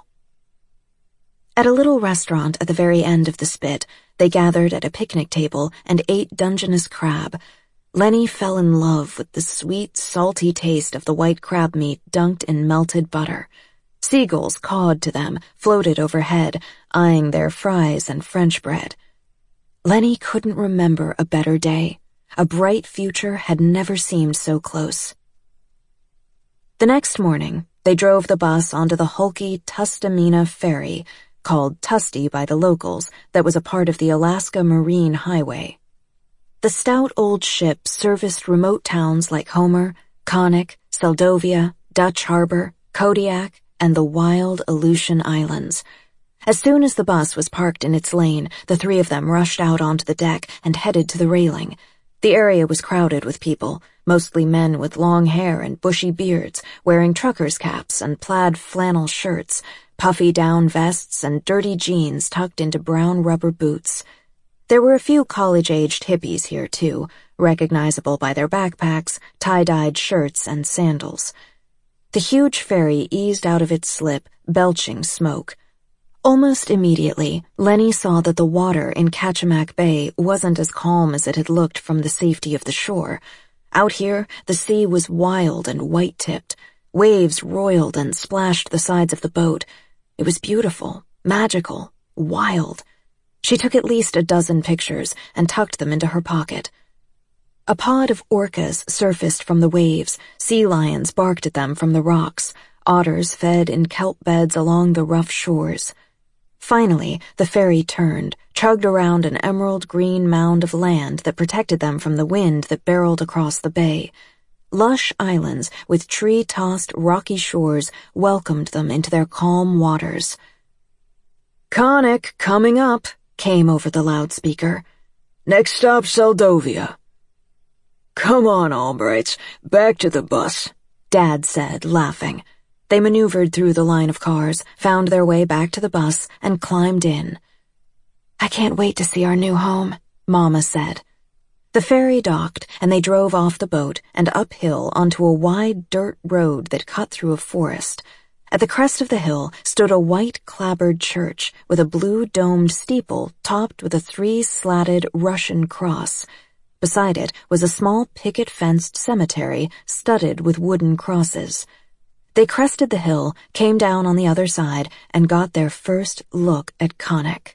At a little restaurant at the very end of the spit, they gathered at a picnic table and ate Dungeness crab. Lenny fell in love with the sweet, salty taste of the white crab meat dunked in melted butter. Seagulls cawed to them, floated overhead, eyeing their fries and French bread. Lenny couldn't remember a better day. A bright future had never seemed so close. The next morning, they drove the bus onto the hulky Tustamina ferry, called Tusty by the locals, that was a part of the Alaska Marine Highway. The stout old ship serviced remote towns like Homer, Connick, Seldovia, Dutch Harbor, Kodiak, and the wild Aleutian Islands. As soon as the bus was parked in its lane, the three of them rushed out onto the deck and headed to the railing. The area was crowded with people, mostly men with long hair and bushy beards, wearing truckers' caps and plaid flannel shirts, puffy down vests and dirty jeans tucked into brown rubber boots. There were a few college-aged hippies here, too, recognizable by their backpacks, tie-dyed shirts, and sandals. The huge ferry eased out of its slip, belching smoke. Almost immediately, Lenny saw that the water in Kachemak Bay wasn't as calm as it had looked from the safety of the shore. Out here, the sea was wild and white-tipped. Waves roiled and splashed the sides of the boat. It was beautiful, magical, wild. She took at least a dozen pictures and tucked them into her pocket. A pod of orcas surfaced from the waves, sea lions barked at them from the rocks, otters fed in kelp beds along the rough shores. Finally, the ferry turned, chugged around an emerald green mound of land that protected them from the wind that barreled across the bay. Lush islands with tree-tossed rocky shores welcomed them into their calm waters. "Connick, coming up," came over the loudspeaker. "Next stop, Seldovia." "Come on, Albrights, back to the bus," Dad said, laughing. They maneuvered through the line of cars, found their way back to the bus, and climbed in. "I can't wait to see our new home," Mama said. The ferry docked, and they drove off the boat and uphill onto a wide dirt road that cut through a forest. At the crest of the hill stood a white clapboard church with a blue domed steeple topped with a 3-slatted Russian cross. Beside it was a small picket-fenced cemetery studded with wooden crosses. They crested the hill, came down on the other side, and got their first look at Connick.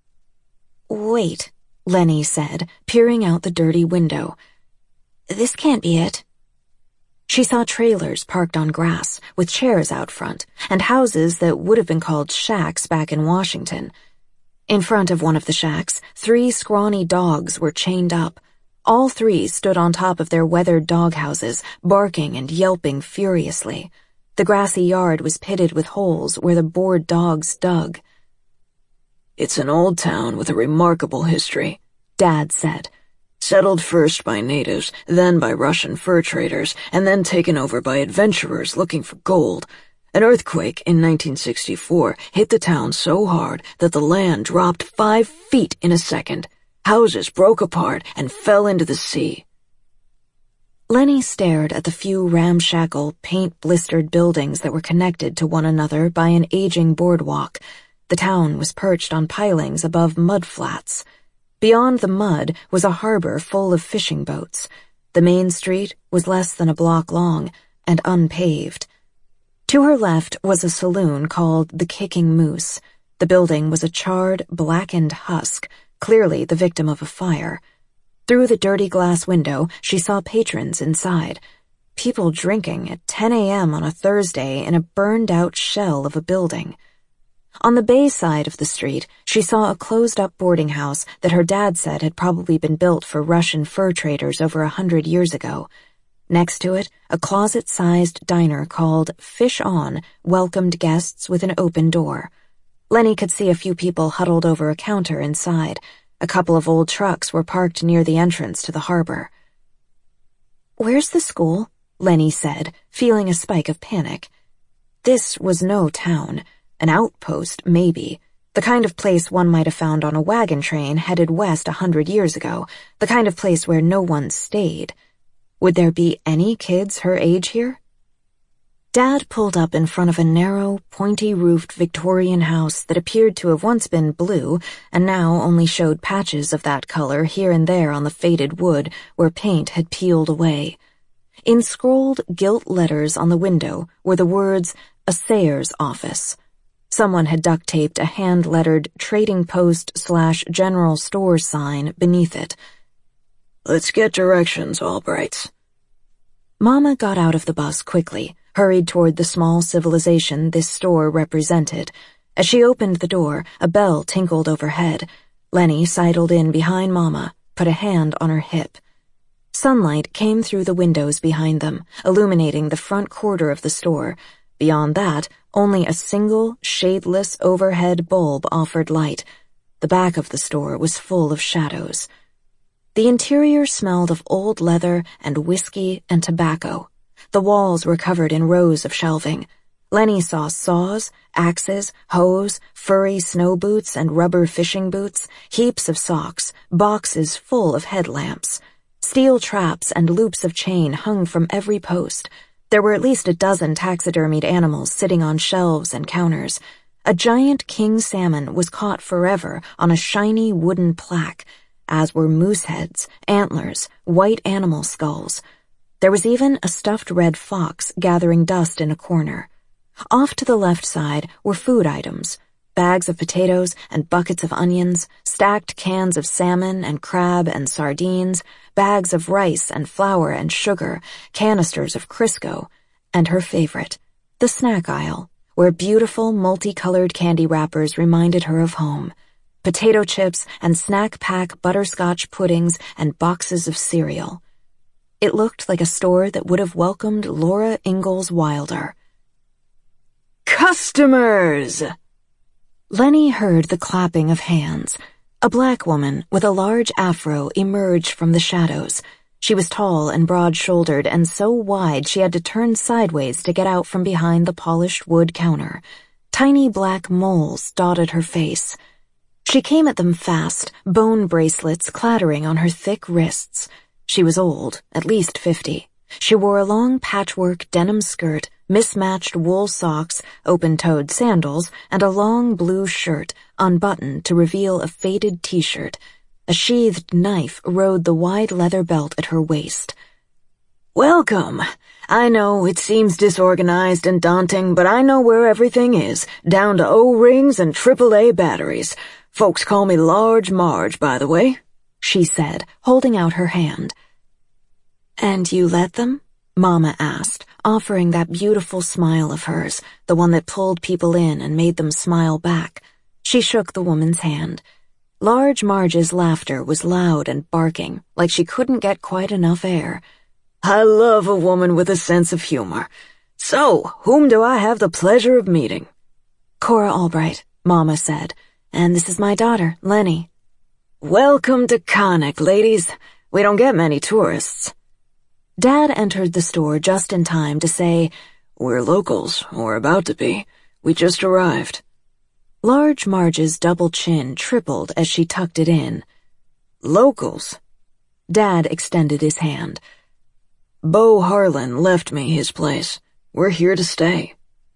"Wait," Lenny said, peering out the dirty window. "This can't be it." She saw trailers parked on grass, with chairs out front, and houses that would have been called shacks back in Washington. In front of one of the shacks, 3 scrawny dogs were chained up. All 3 stood on top of their weathered doghouses, barking and yelping furiously. The grassy yard was pitted with holes where the bored dogs dug. "It's an old town with a remarkable history," Dad said. "Settled first by natives, then by Russian fur traders, and then taken over by adventurers looking for gold. An earthquake in 1964 hit the town so hard that the land dropped 5 feet in a second. Houses broke apart and fell into the sea." Lenny stared at the few ramshackle, paint-blistered buildings that were connected to one another by an aging boardwalk. The town was perched on pilings above mud flats. Beyond the mud was a harbor full of fishing boats. The main street was less than a block long and unpaved. To her left was a saloon called the Kicking Moose. The building was a charred, blackened husk, clearly the victim of a fire. Through the dirty glass window, she saw patrons inside. People drinking at 10 a.m. on a Thursday in a burned-out shell of a building. On the bay side of the street, she saw a closed-up boarding house that her dad said had probably been built for Russian fur traders over 100 years ago. Next to it, a closet-sized diner called Fish On welcomed guests with an open door. Lenny could see a few people huddled over a counter inside. A couple of old trucks were parked near the entrance to the harbor. "Where's the school?" Lenny said, feeling a spike of panic. This was no town. An outpost, maybe. The kind of place one might have found on a wagon train headed west 100 years ago. The kind of place where no one stayed. Would there be any kids her age here? Dad pulled up in front of a narrow, pointy-roofed Victorian house that appeared to have once been blue and now only showed patches of that color here and there on the faded wood where paint had peeled away. In scrolled gilt letters on the window were the words, "A Sayers Office." Someone had duct-taped a hand-lettered Trading Post/General Store sign beneath it. "Let's get directions, Albrights." Mama got out of the bus quickly, hurried toward the small civilization this store represented. As she opened the door, a bell tinkled overhead. Lenny sidled in behind Mama, put a hand on her hip. Sunlight came through the windows behind them, illuminating the front quarter of the store. Beyond that, only a single, shadeless overhead bulb offered light. The back of the store was full of shadows. The interior smelled of old leather and whiskey and tobacco. The walls were covered in rows of shelving. Lenny saw saws, axes, hoes, furry snow boots and rubber fishing boots, heaps of socks, boxes full of headlamps. Steel traps and loops of chain hung from every post. There were at least a dozen taxidermied animals sitting on shelves and counters. A giant king salmon was caught forever on a shiny wooden plaque, as were moose heads, antlers, white animal skulls. There was even a stuffed red fox gathering dust in a corner. Off to the left side were food items, bags of potatoes and buckets of onions, stacked cans of salmon and crab and sardines, bags of rice and flour and sugar, canisters of Crisco, and her favorite, the snack aisle, where beautiful multicolored candy wrappers reminded her of home. Potato chips and snack pack butterscotch puddings and boxes of cereal. It looked like a store that would have welcomed Laura Ingalls Wilder. "Customers!" Lenny heard the clapping of hands. A black woman with a large afro emerged from the shadows. She was tall and broad-shouldered and so wide she had to turn sideways to get out from behind the polished wood counter. Tiny black moles dotted her face. She came at them fast, bone bracelets clattering on her thick wrists. She was old, at least 50. She wore a long patchwork denim skirt, mismatched wool socks, open-toed sandals, and a long blue shirt, unbuttoned to reveal a faded t-shirt. A sheathed knife rode the wide leather belt at her waist. "Welcome. I know it seems disorganized and daunting, but I know where everything is, down to O-rings and AAA batteries. Folks call me Large Marge, by the way," she said, holding out her hand. "And you let them?" Mama asked, offering that beautiful smile of hers, the one that pulled people in and made them smile back. She shook the woman's hand. Large Marge's laughter was loud and barking, like she couldn't get quite enough air. "I love a woman with a sense of humor. So, whom do I have the pleasure of meeting?" "Cora Albright," Mama said, "and this is my daughter, Lenny." "Welcome to Connick, ladies. We don't get many tourists." Dad entered the store just in time to say, "We're locals, or about to be. We just arrived." Large Marge's double chin tripled as she tucked it in. "Locals?" Dad extended his hand. "Beau Harlan left me his place. We're here to stay."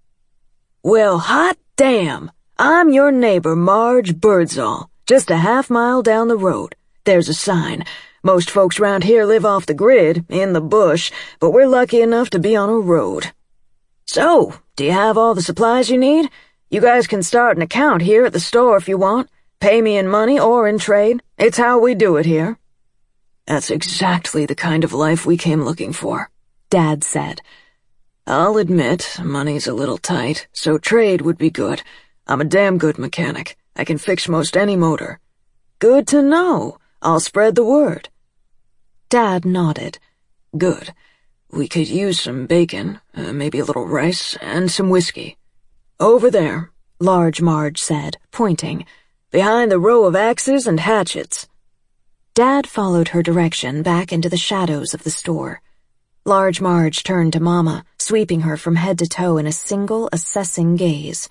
"Well, hot damn! I'm your neighbor, Marge Birdsall, just a half-mile down the road. There's a sign. Most folks round here live off the grid, in the bush, but we're lucky enough to be on a road. So, do you have all the supplies you need? You guys can start an account here at the store if you want. Pay me in money or in trade. It's how we do it here." "That's exactly the kind of life we came looking for," Dad said. "I'll admit, money's a little tight, so trade would be good. I'm a damn good mechanic. I can fix most any motor." "Good to know. I'll spread the word." Dad nodded. "Good. We could use some bacon, maybe a little rice, and some whiskey." "Over there," Large Marge said, pointing, "behind the row of axes and hatchets." Dad followed her direction back into the shadows of the store. Large Marge turned to Mama, sweeping her from head to toe in a single, assessing gaze.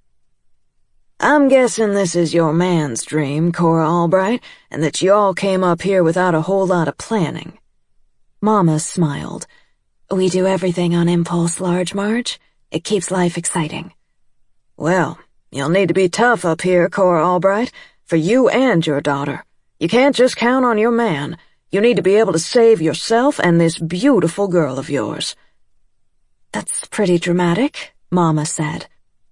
"I'm guessing this is your man's dream, Cora Albright, and that you all came up here without a whole lot of planning." Mama smiled. We do everything on impulse, Large Marge. It keeps life exciting. Well, you'll need to be tough up here, Cora Albright, for you and your daughter. You can't just count on your man. You need to be able to save yourself and this beautiful girl of yours. That's pretty dramatic, Mama said.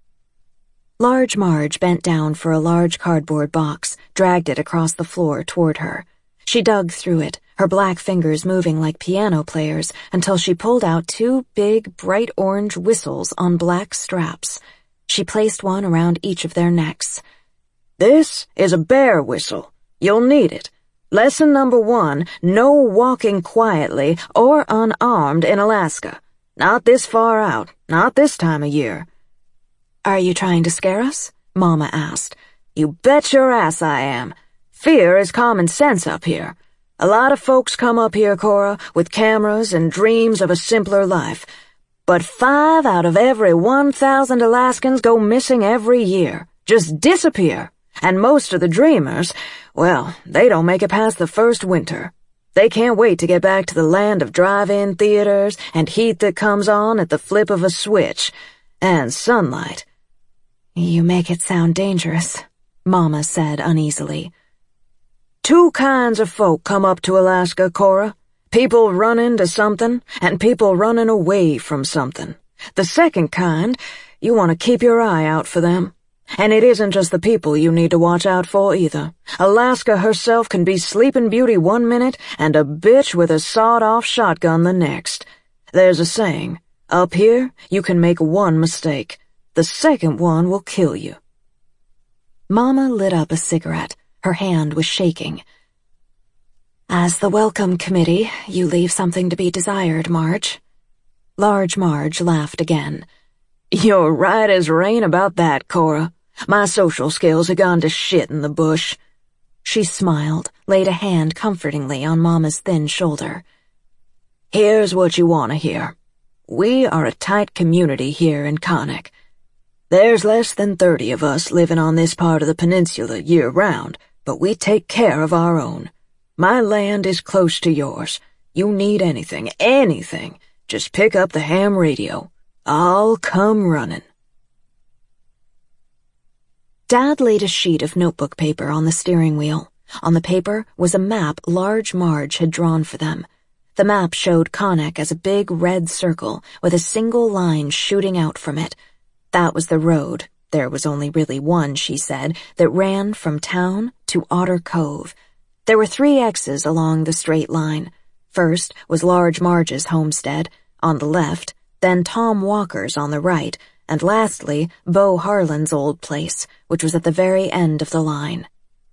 Large Marge bent down for a large cardboard box, dragged it across the floor toward her. She dug through it, her black fingers moving like piano players, until she pulled out 2 big, bright orange whistles on black straps. She placed one around each of their necks. This is a bear whistle. You'll need it. Lesson number 1, no walking quietly or unarmed in Alaska. Not this far out, not this time of year. Are you trying to scare us? Mama asked. You bet your ass I am. Fear is common sense up here. A lot of folks come up here, Cora, with cameras and dreams of a simpler life. But 5 out of every 1,000 Alaskans go missing every year. Just disappear. And most of the dreamers, well, they don't make it past the first winter. They can't wait to get back to the land of drive-in theaters and heat that comes on at the flip of a switch. And sunlight. You make it sound dangerous, Mama said uneasily. 2 kinds of folk come up to Alaska, Cora. People running to something, and people running away from something. The second kind, you want to keep your eye out for them. And it isn't just the people you need to watch out for either. Alaska herself can be Sleeping Beauty 1 minute and a bitch with a sawed-off shotgun the next. There's a saying, up here you can make 1 mistake. The second one will kill you. Mama lit up a cigarette. Her hand was shaking. As the welcome committee, you leave something to be desired, Marge. Large Marge laughed again. You're right as rain about that, Cora. My social skills have gone to shit in the bush. She smiled, laid a hand comfortingly on Mama's thin shoulder. Here's what you want to hear. We are a tight community here in Connick. There's less than 30 of us living on this part of the peninsula year-round, but we take care of our own. My land is close to yours. You need anything, just pick up the ham radio. I'll come running. Dad laid a sheet of notebook paper on the steering wheel. On the paper was a map Large Marge had drawn for them. The map showed Connick as a big red circle with a single line shooting out from it. That was the road. There was only really one, she said, that ran from town to Otter Cove. There were 3 X's along the straight line. First was Large Marge's homestead, on the left, then Tom Walker's on the right, and lastly, Beau Harlan's old place, which was at the very end of the line.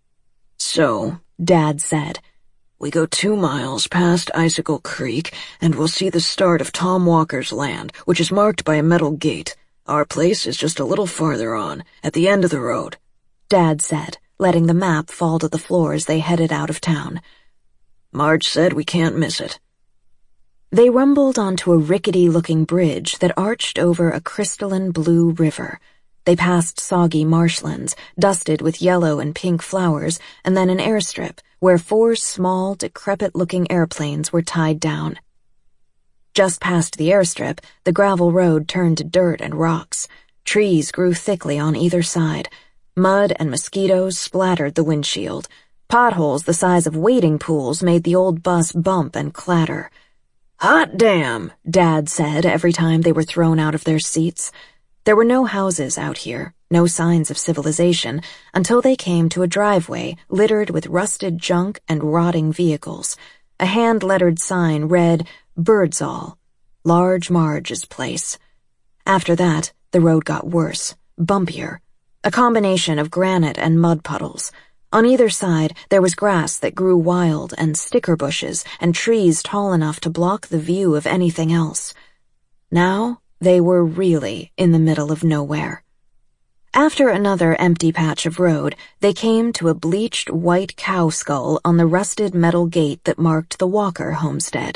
So, Dad said, we go 2 miles past Icicle Creek, and we'll see the start of Tom Walker's land, which is marked by a metal gate. Our place is just a little farther on, at the end of the road, Dad said, letting the map fall to the floor as they headed out of town. Marge said we can't miss it. They rumbled onto a rickety-looking bridge that arched over a crystalline blue river. They passed soggy marshlands, dusted with yellow and pink flowers, and then an airstrip where 4 small, decrepit-looking airplanes were tied down. Just past the airstrip, the gravel road turned to dirt and rocks. Trees grew thickly on either side. Mud and mosquitoes splattered the windshield. Potholes the size of wading pools made the old bus bump and clatter. Hot damn, Dad said every time they were thrown out of their seats. There were no houses out here, no signs of civilization, until they came to a driveway littered with rusted junk and rotting vehicles. A hand-lettered sign read, Birdsall, Large Marge's place. After that, the road got worse, bumpier, a combination of granite and mud puddles. On either side, there was grass that grew wild and sticker bushes and trees tall enough to block the view of anything else. Now, they were really in the middle of nowhere. After another empty patch of road, they came to a bleached white cow skull on the rusted metal gate that marked the Walker homestead.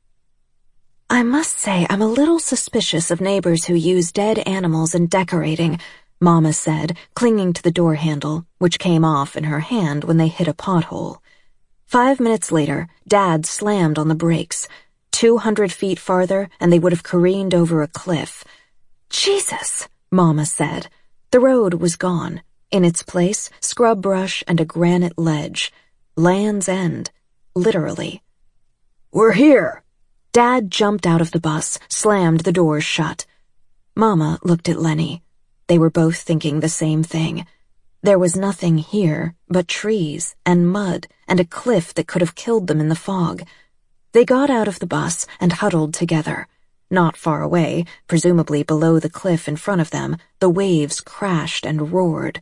I must say I'm a little suspicious of neighbors who use dead animals in decorating, Mama said, clinging to the door handle, which came off in her hand when they hit a pothole. 5 minutes later, Dad slammed on the brakes. 200 feet farther, and they would have careened over a cliff. "Jesus," Mama said. The road was gone. In its place, scrub brush and a granite ledge. Land's End, literally. "We're here!" Dad jumped out of the bus, slammed the doors shut. Mama looked at Lenny. They were both thinking the same thing. There was nothing here but trees and mud and a cliff that could have killed them in the fog. They got out of the bus and huddled together. Not far away, presumably below the cliff in front of them, the waves crashed and roared.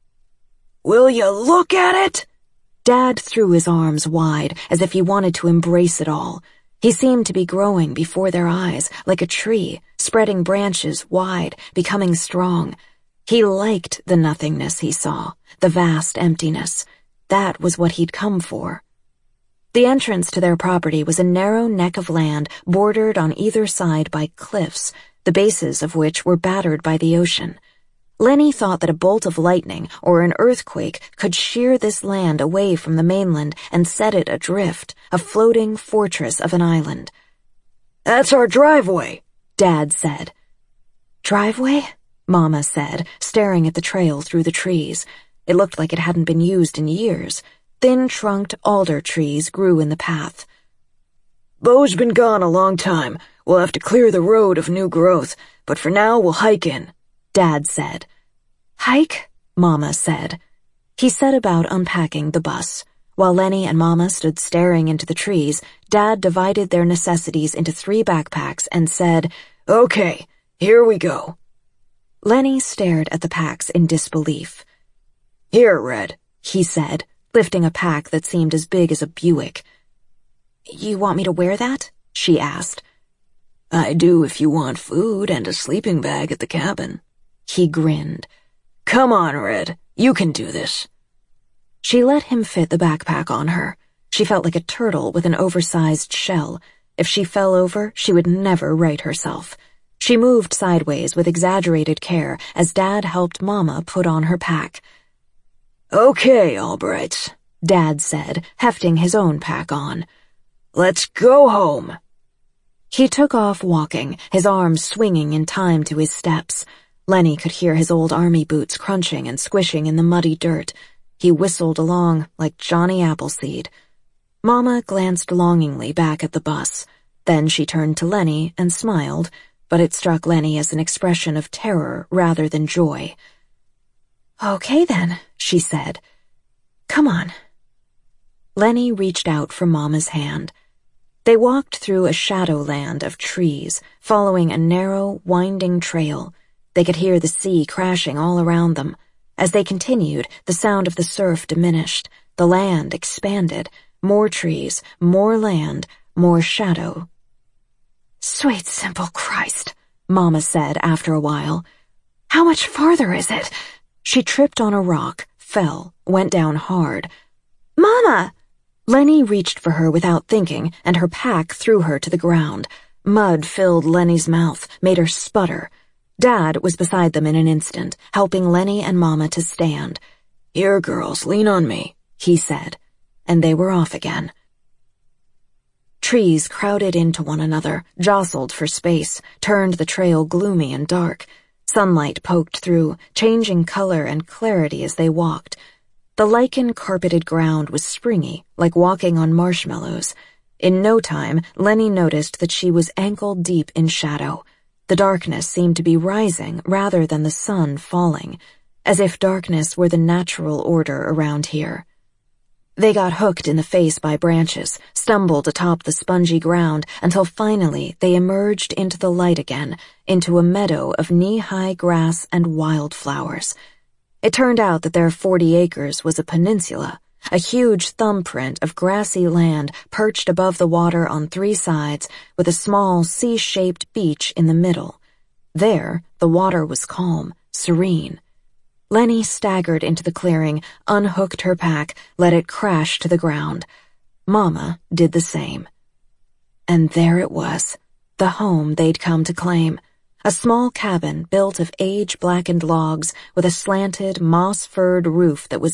"Will you look at it?" Dad threw his arms wide, as if he wanted to embrace it all. He seemed to be growing before their eyes, like a tree, spreading branches wide, becoming strong. He liked the nothingness he saw, the vast emptiness. That was what he'd come for. The entrance to their property was a narrow neck of land bordered on either side by cliffs, the bases of which were battered by the ocean. Lenny thought that a bolt of lightning or an earthquake could shear this land away from the mainland and set it adrift, a floating fortress of an island. "That's our driveway," Dad said. "Driveway?" Mama said, staring at the trail through the trees. It looked like it hadn't been used in years. Thin-trunked alder trees grew in the path. "Beau's been gone a long time. We'll have to clear the road of new growth, but for now we'll hike in," Dad said. "Hike?" Mama said. He set about unpacking the bus. While Lenny and Mama stood staring into the trees, Dad divided their necessities into 3 backpacks and said, "Okay, here we go." Lenny stared at the packs in disbelief. "Here, Red," he said, lifting a pack that seemed as big as a Buick. "You want me to wear that?" she asked. "I do if you want food and a sleeping bag at the cabin." He grinned. "Come on, Red. You can do this." She let him fit the backpack on her. She felt like a turtle with an oversized shell. If she fell over, she would never right herself. She moved sideways with exaggerated care as Dad helped Mama put on her pack. "Okay, Albrights," Dad said, hefting his own pack on. "Let's go home." He took off walking, his arms swinging in time to his steps. Lenny could hear his old army boots crunching and squishing in the muddy dirt. He whistled along like Johnny Appleseed. Mama glanced longingly back at the bus. Then she turned to Lenny and smiled, but it struck Lenny as an expression of terror rather than joy. "Okay then," she said. "Come on." Lenny reached out for Mama's hand. They walked through a shadowland of trees, following a narrow, winding trail. They could hear the sea crashing all around them. As they continued, the sound of the surf diminished. The land expanded. More trees, more land, more shadow. "Sweet simple Christ," Mama said after a while. "How much farther is it?" She tripped on a rock, fell, went down hard. "Mama!" Lenny reached for her without thinking, and her pack threw her to the ground. Mud filled Lenny's mouth, made her sputter. Dad was beside them in an instant, helping Lenny and Mama to stand. "Here, girls, lean on me," he said, and they were off again. Trees crowded into one another, jostled for space, turned the trail gloomy and dark. Sunlight poked through, changing color and clarity as they walked. The lichen-carpeted ground was springy, like walking on marshmallows. In no time, Lenny noticed that she was ankle-deep in shadow. The darkness seemed to be rising rather than the sun falling, as if darkness were the natural order around here. They got hooked in the face by branches, stumbled atop the spongy ground until finally they emerged into the light again, into a meadow of knee-high grass and wildflowers. It turned out that their 40 acres was a peninsula, a huge thumbprint of grassy land perched above the water on 3 sides with a small C-shaped beach in the middle. There, the water was calm, serene. Lenny staggered into the clearing, unhooked her pack, let it crash to the ground. Mama did the same. And there it was, the home they'd come to claim. A small cabin built of age-blackened logs with a slanted, moss-furred roof that was